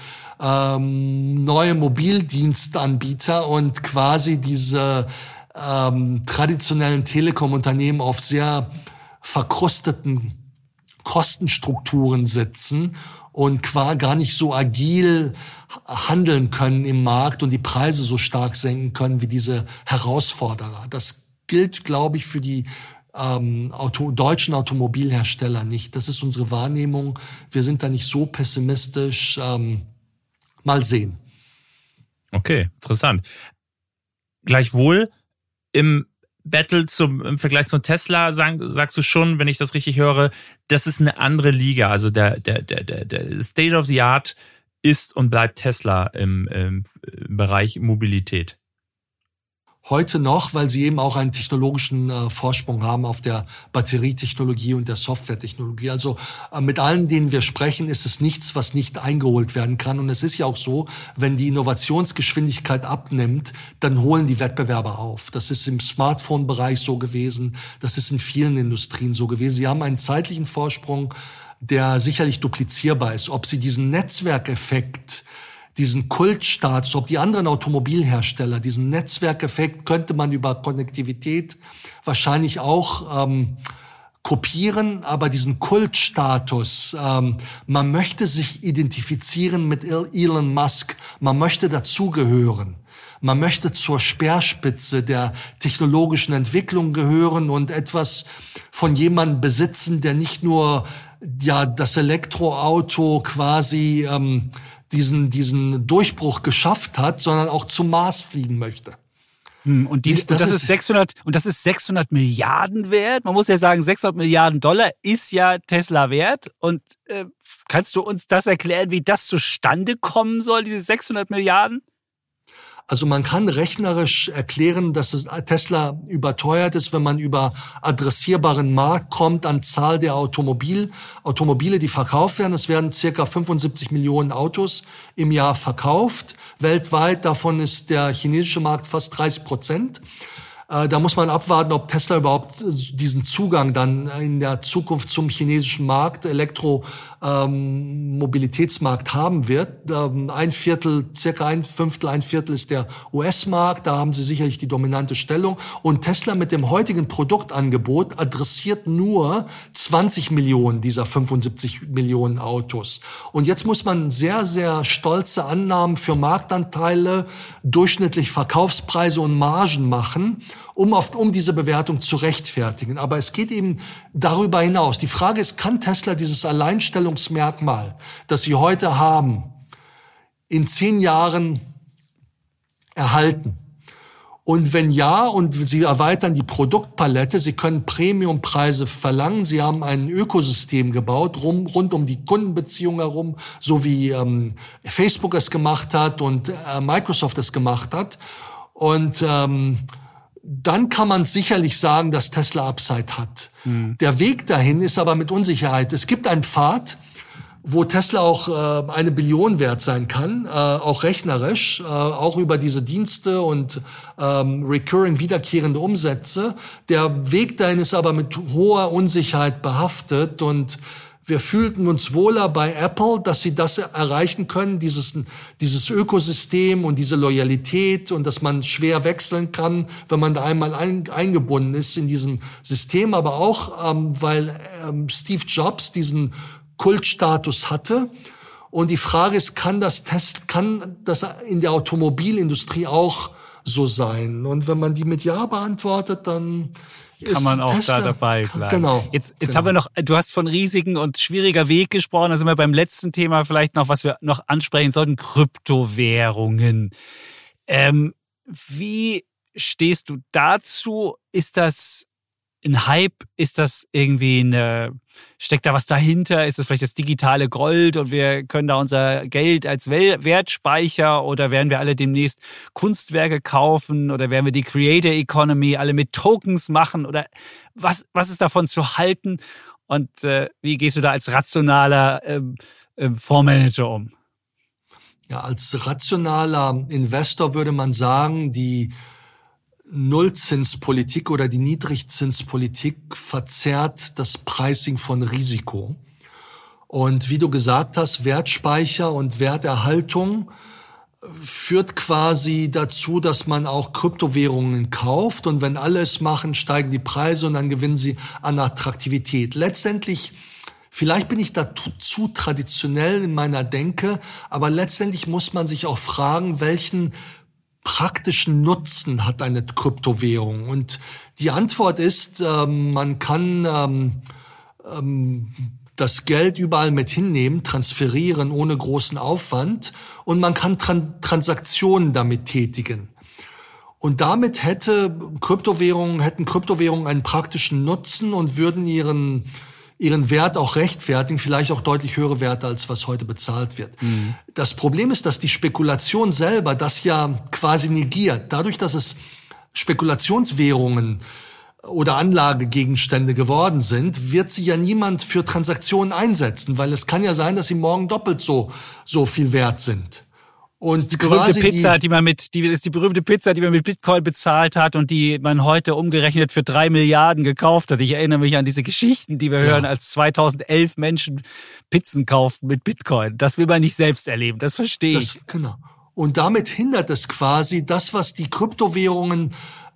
E: neue Mobildienstanbieter und quasi diese traditionellen Telekom-Unternehmen auf sehr verkrusteten Kostenstrukturen sitzen und gar nicht so agil handeln können im Markt und die Preise so stark senken können wie diese Herausforderer. Das gilt, glaube ich, für die deutschen Automobilhersteller nicht. Das ist unsere Wahrnehmung. Wir sind da nicht so pessimistisch. Mal sehen.
D: Okay, interessant. Gleichwohl im Battle im Vergleich zum Tesla sagst du schon, wenn ich das richtig höre, das ist eine andere Liga. Also der State of the Art ist und bleibt Tesla im Bereich Mobilität.
E: Heute noch, weil sie eben auch einen technologischen Vorsprung haben auf der Batterietechnologie und der Softwaretechnologie. Also mit allen, denen wir sprechen, ist es nichts, was nicht eingeholt werden kann. Und es ist ja auch so, wenn die Innovationsgeschwindigkeit abnimmt, dann holen die Wettbewerber auf. Das ist im Smartphone-Bereich so gewesen. Das ist in vielen Industrien so gewesen. Sie haben einen zeitlichen Vorsprung, der sicherlich duplizierbar ist. Ob sie diesen Netzwerkeffekt, diesen Kultstatus, ob die anderen Automobilhersteller, diesen Netzwerkeffekt könnte man über Konnektivität wahrscheinlich auch kopieren, aber diesen Kultstatus, man möchte sich identifizieren mit Elon Musk, man möchte dazugehören. Man möchte zur Speerspitze der technologischen Entwicklung gehören und etwas von jemandem besitzen, der nicht nur das Elektroauto quasi diesen Durchbruch geschafft hat, sondern auch zum Mars fliegen möchte.
A: Und das ist 600 Milliarden wert. Man muss ja sagen, 600 Milliarden Dollar ist ja Tesla wert. Und kannst du uns das erklären, wie das zustande kommen soll, diese 600 Milliarden?
E: Also man kann rechnerisch erklären, dass Tesla überteuert ist, wenn man über adressierbaren Markt kommt an Zahl der Automobile, die verkauft werden. Es werden circa 75 Millionen Autos im Jahr verkauft. Weltweit, davon ist der chinesische Markt fast 30%. Da muss man abwarten, ob Tesla überhaupt diesen Zugang dann in der Zukunft zum chinesischen Markt, Elektromobilitätsmarkt haben wird. Circa ein Viertel ist der US-Markt, da haben sie sicherlich die dominante Stellung. Und Tesla mit dem heutigen Produktangebot adressiert nur 20 Millionen dieser 75 Millionen Autos. Und jetzt muss man sehr, sehr stolze Annahmen für Marktanteile, durchschnittlich Verkaufspreise und Margen machen, um diese Bewertung zu rechtfertigen. Aber es geht eben darüber hinaus. Die Frage ist, kann Tesla dieses Alleinstellungsmerkmal, das sie heute haben, in 10 Jahren erhalten? Und wenn ja, und Sie erweitern die Produktpalette, Sie können Premiumpreise verlangen, Sie haben ein Ökosystem gebaut, rund um die Kundenbeziehung herum, so wie Facebook es gemacht hat und Microsoft es gemacht hat. Und dann kann man sicherlich sagen, dass Tesla Upside hat. Der Weg dahin ist aber mit Unsicherheit. Es gibt einen Pfad, wo Tesla auch 1 Billion wert sein kann, auch rechnerisch, auch über diese Dienste und recurring wiederkehrende Umsätze. Der Weg dahin ist aber mit hoher Unsicherheit behaftet und wir fühlten uns wohler bei Apple, dass sie das erreichen können, dieses Ökosystem und diese Loyalität und dass man schwer wechseln kann, wenn man da einmal eingebunden ist in diesem System, aber auch, weil Steve Jobs diesen Kultstatus hatte. Und die Frage ist, kann das in der Automobilindustrie auch so sein? Und wenn man die mit Ja beantwortet, dann
A: kann man auch
E: Tesla
A: da dabei bleiben.
E: Genau.
A: Jetzt haben wir noch, du hast von riesigen und schwieriger Weg gesprochen, da sind wir beim letzten Thema vielleicht noch, was wir noch ansprechen sollten, Kryptowährungen. Wie stehst du dazu? Ist das ein Hype? Ist das irgendwie steckt da was dahinter? Ist das vielleicht das digitale Gold und wir können da unser Geld als Wertspeicher oder werden wir alle demnächst Kunstwerke kaufen oder werden wir die Creator Economy alle mit Tokens machen oder was ist davon zu halten und wie gehst du da als rationaler Fondsmanager um?
E: Ja, als rationaler Investor würde man sagen, die Nullzinspolitik oder die Niedrigzinspolitik verzerrt das Pricing von Risiko. Und wie du gesagt hast, Wertspeicher und Werterhaltung führt quasi dazu, dass man auch Kryptowährungen kauft. Und wenn alle es machen, steigen die Preise und dann gewinnen sie an Attraktivität. Letztendlich, vielleicht bin ich da zu traditionell in meiner Denke, aber letztendlich muss man sich auch fragen, welchen praktischen Nutzen hat eine Kryptowährung? Und die Antwort ist, man kann das Geld überall mit hinnehmen, transferieren ohne großen Aufwand und man kann Transaktionen damit tätigen. Und damit hätten Kryptowährungen einen praktischen Nutzen und würden ihren Wert auch rechtfertigen, vielleicht auch deutlich höhere Werte, als was heute bezahlt wird. Mhm. Das Problem ist, dass die Spekulation selber das ja quasi negiert. Dadurch, dass es Spekulationswährungen oder Anlagegegenstände geworden sind, wird sie ja niemand für Transaktionen einsetzen, weil es kann ja sein, dass sie morgen doppelt so viel wert sind. Und
A: die berühmte Pizza, die man mit Bitcoin bezahlt hat und die man heute umgerechnet für 3 Milliarden gekauft hat. Ich erinnere mich an diese Geschichten, die wir hören, als 2011 Menschen Pizzen kauften mit Bitcoin. Das will man nicht selbst erleben, das verstehe ich.
E: Genau. Und damit hindert es quasi das, was die Kryptowährungen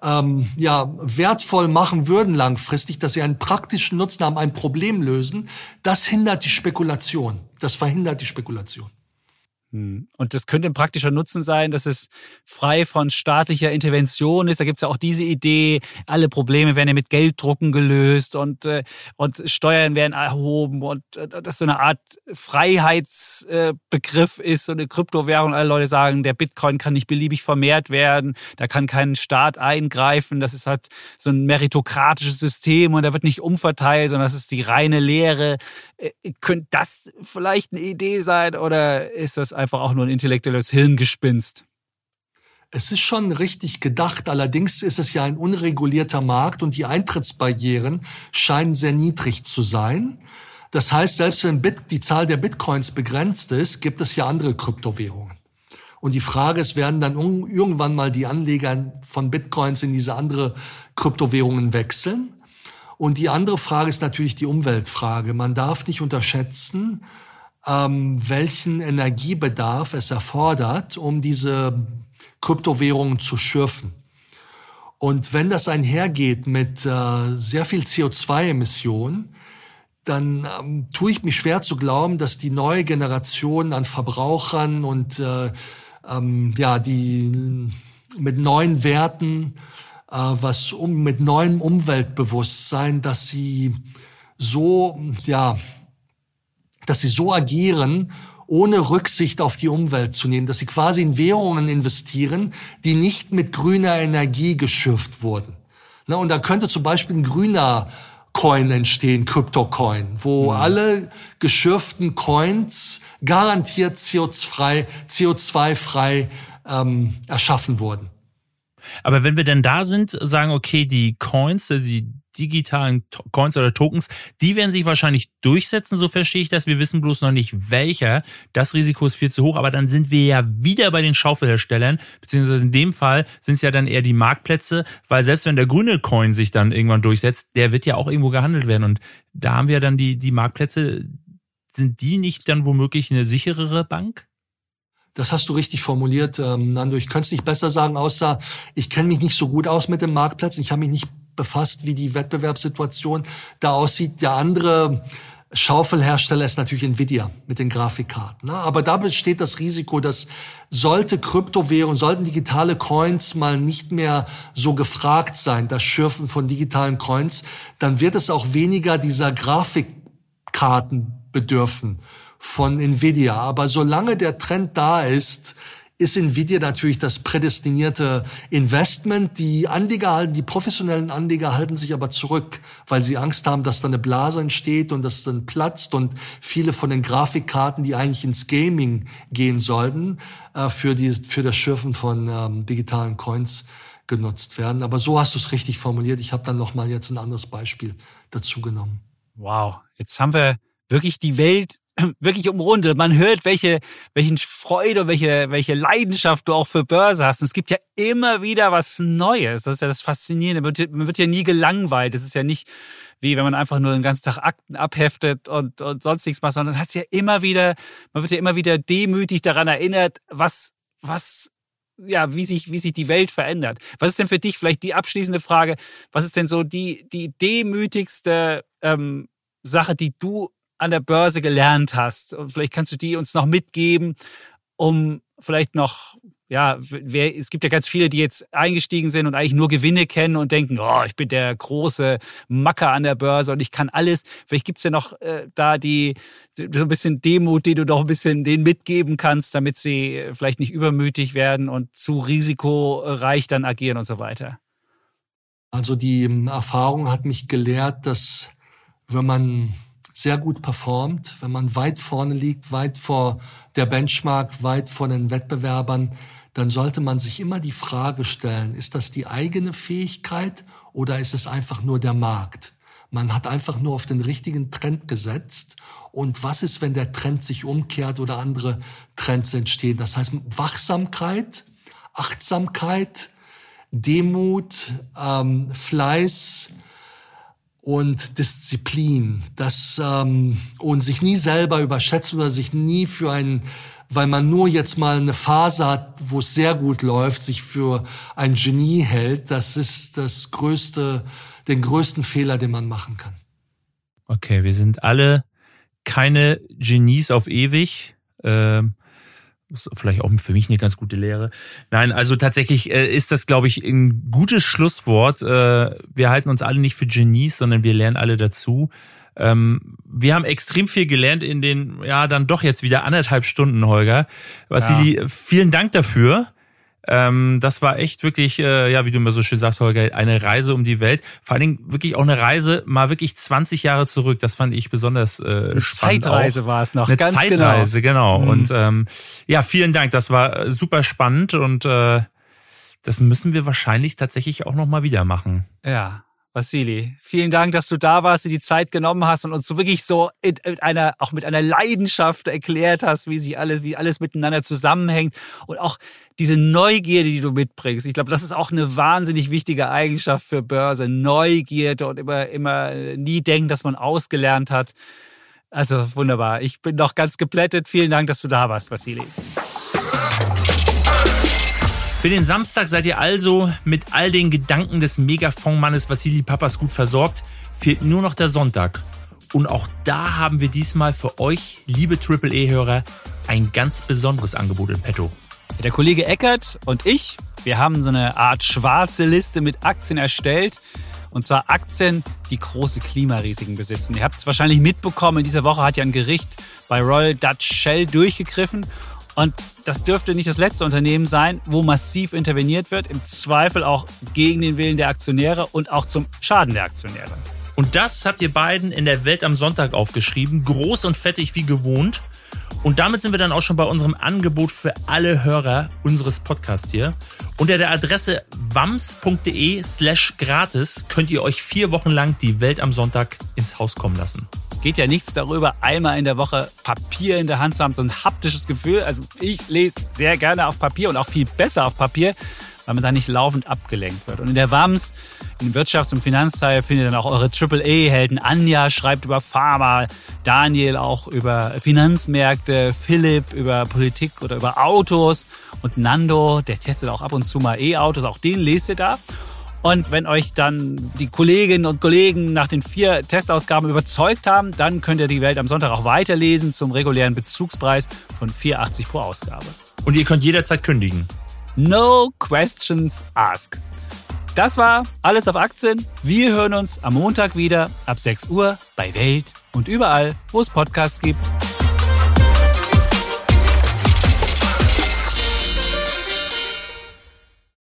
E: wertvoll machen würden langfristig, dass sie einen praktischen Nutzen haben, ein Problem lösen. Das hindert die Spekulation. Das verhindert die Spekulation.
A: Und das könnte ein praktischer Nutzen sein, dass es frei von staatlicher Intervention ist. Da gibt's ja auch diese Idee, alle Probleme werden ja mit Gelddrucken gelöst und Steuern werden erhoben und das so eine Art Freiheitsbegriff ist, so eine Kryptowährung. Alle Leute sagen, der Bitcoin kann nicht beliebig vermehrt werden, da kann kein Staat eingreifen. Das ist halt so ein meritokratisches System und da wird nicht umverteilt, sondern das ist die reine Lehre. Könnte das vielleicht eine Idee sein oder ist das einfach auch nur ein intellektuelles Hirngespinst?
E: Es ist schon richtig gedacht, allerdings ist es ja ein unregulierter Markt und die Eintrittsbarrieren scheinen sehr niedrig zu sein. Das heißt, selbst wenn die Zahl der Bitcoins begrenzt ist, gibt es ja andere Kryptowährungen. Und die Frage ist, werden dann irgendwann mal die Anleger von Bitcoins in diese andere Kryptowährungen wechseln? Und die andere Frage ist natürlich die Umweltfrage. Man darf nicht unterschätzen, welchen Energiebedarf es erfordert, um diese Kryptowährungen zu schürfen. Und wenn das einhergeht mit sehr viel CO2-Emissionen, dann tue ich mich schwer zu glauben, dass die neue Generation an Verbrauchern und die mit neuen Werten, mit neuem Umweltbewusstsein, dass sie so agieren, ohne Rücksicht auf die Umwelt zu nehmen, dass sie quasi in Währungen investieren, die nicht mit grüner Energie geschürft wurden. Und da könnte zum Beispiel ein grüner Coin entstehen, Crypto-Coin, wo alle geschürften Coins garantiert CO2-frei erschaffen wurden.
D: Aber wenn wir denn da sind, sagen, okay, die Coins, die digitalen Coins oder Tokens, die werden sich wahrscheinlich durchsetzen, so verstehe ich das. Wir wissen bloß noch nicht welcher. Das Risiko ist viel zu hoch, aber dann sind wir ja wieder bei den Schaufelherstellern, beziehungsweise in dem Fall sind es ja dann eher die Marktplätze, weil selbst wenn der grüne Coin sich dann irgendwann durchsetzt, der wird ja auch irgendwo gehandelt werden und da haben wir dann die Marktplätze. Sind die nicht dann womöglich eine sicherere Bank?
E: Das hast du richtig formuliert, Nando. Ich könnte es nicht besser sagen, außer ich kenne mich nicht so gut aus mit dem Marktplatz. Ich habe mich nicht befasst, wie die Wettbewerbssituation da aussieht. Der andere Schaufelhersteller ist natürlich Nvidia mit den Grafikkarten. Aber da besteht das Risiko, dass sollte Kryptowährung, sollten digitale Coins mal nicht mehr so gefragt sein, das Schürfen von digitalen Coins, dann wird es auch weniger dieser Grafikkarten bedürfen von Nvidia. Aber solange der Trend da ist Nvidia natürlich das prädestinierte Investment. Die professionellen Anleger halten sich aber zurück, weil sie Angst haben, dass da eine Blase entsteht und das dann platzt und viele von den Grafikkarten, die eigentlich ins Gaming gehen sollten, für das Schürfen von digitalen Coins genutzt werden. Aber so hast du es richtig formuliert. Ich habe dann noch mal jetzt ein anderes Beispiel dazu genommen.
A: Wow, jetzt haben wir wirklich die Welt wirklich umrundet. Man hört, welchen Freude, welche Leidenschaft du auch für Börse hast. Und es gibt ja immer wieder was Neues. Das ist ja das Faszinierende. Man wird ja nie gelangweilt. Es ist ja nicht wie wenn man einfach nur den ganzen Tag Akten abheftet und sonst nichts macht, sondern man wird ja immer wieder demütig daran erinnert, wie sich die Welt verändert. Was ist denn für dich vielleicht die abschließende Frage? Was ist denn so die demütigste Sache, die du an der Börse gelernt hast? Und vielleicht kannst du die uns noch mitgeben, um vielleicht noch, es gibt ja ganz viele, die jetzt eingestiegen sind und eigentlich nur Gewinne kennen und denken, ich bin der große Macker an der Börse und ich kann alles. Vielleicht gibt's ja noch da so ein bisschen Demut, die du doch ein bisschen denen mitgeben kannst, damit sie vielleicht nicht übermütig werden und zu risikoreich dann agieren und so weiter.
E: Also die Erfahrung hat mich gelehrt, dass wenn man sehr gut performt, wenn man weit vorne liegt, weit vor der Benchmark, weit vor den Wettbewerbern, dann sollte man sich immer die Frage stellen, ist das die eigene Fähigkeit oder ist es einfach nur der Markt? Man hat einfach nur auf den richtigen Trend gesetzt. Und was ist, wenn der Trend sich umkehrt oder andere Trends entstehen? Das heißt Wachsamkeit, Achtsamkeit, Demut, Fleiß und Disziplin, und sich nie selber überschätzen oder sich nie weil man nur jetzt mal eine Phase hat, wo es sehr gut läuft, sich für ein Genie hält, das ist den größten Fehler, den man machen kann.
D: Okay, wir sind alle keine Genies auf ewig. Das ist vielleicht auch für mich eine ganz gute Lehre. Nein, also tatsächlich ist das, glaube ich, ein gutes Schlusswort. Wir halten uns alle nicht für Genies, sondern wir lernen alle dazu. Wir haben extrem viel gelernt in den, dann doch jetzt wieder 1,5 Stunden, Holger. Vassili, vielen Dank dafür. Das war echt wirklich, wie du immer so schön sagst, Holger, eine Reise um die Welt. Vor allen Dingen wirklich auch eine Reise mal wirklich 20 Jahre zurück. Das fand ich besonders spannend.
A: Zeitreise war es noch,
D: eine
A: ganz
D: Zeitreise, genau.
A: Mhm.
D: Und vielen Dank. Das war super spannend und das müssen wir wahrscheinlich tatsächlich auch noch mal wieder machen.
A: Ja. Vassili, vielen Dank, dass du da warst, dir die Zeit genommen hast und uns so wirklich so mit einer Leidenschaft erklärt hast, wie alles miteinander zusammenhängt und auch diese Neugierde, die du mitbringst. Ich glaube, das ist auch eine wahnsinnig wichtige Eigenschaft für Börse. Neugierde und immer nie denken, dass man ausgelernt hat. Also wunderbar. Ich bin noch ganz geplättet. Vielen Dank, dass du da warst, Vassili.
D: Für den Samstag seid ihr also mit all den Gedanken des Megafondsmannes Vassili Pappas gut versorgt. Fehlt nur noch der Sonntag. Und auch da haben wir diesmal für euch, liebe Triple-E-Hörer, ein ganz besonderes Angebot in petto.
A: Der Kollege Eckert und ich, wir haben so eine Art schwarze Liste mit Aktien erstellt. Und zwar Aktien, die große Klimarisiken besitzen. Ihr habt es wahrscheinlich mitbekommen, in dieser Woche hat ja ein Gericht bei Royal Dutch Shell durchgegriffen. Und das dürfte nicht das letzte Unternehmen sein, wo massiv interveniert wird. Im Zweifel auch gegen den Willen der Aktionäre und auch zum Schaden der Aktionäre.
D: Und das habt ihr beiden in der Welt am Sonntag aufgeschrieben. Groß und fettig wie gewohnt. Und damit sind wir dann auch schon bei unserem Angebot für alle Hörer unseres Podcasts hier. Unter der Adresse wams.de/gratis könnt ihr euch 4 Wochen lang die Welt am Sonntag ins Haus kommen lassen.
A: Es geht ja nichts darüber, einmal in der Woche Papier in der Hand zu haben, so ein haptisches Gefühl. Also ich lese sehr gerne auf Papier und auch viel besser auf Papier, weil man da nicht laufend abgelenkt wird. Und in der WAMS, im Wirtschafts- und Finanzteil, findet ihr dann auch eure AAA-Helden. Anja schreibt über Pharma, Daniel auch über Finanzmärkte, Philipp über Politik oder über Autos und Nando, der testet auch ab und zu mal E-Autos, auch den lest ihr da. Und wenn euch dann die Kolleginnen und Kollegen nach den 4 Testausgaben überzeugt haben, dann könnt ihr die Welt am Sonntag auch weiterlesen zum regulären Bezugspreis von 4,80 pro Ausgabe.
D: Und ihr könnt jederzeit kündigen.
A: No questions asked. Das war alles auf Aktien. Wir hören uns am Montag wieder ab 6 Uhr bei Welt und überall, wo es Podcasts gibt.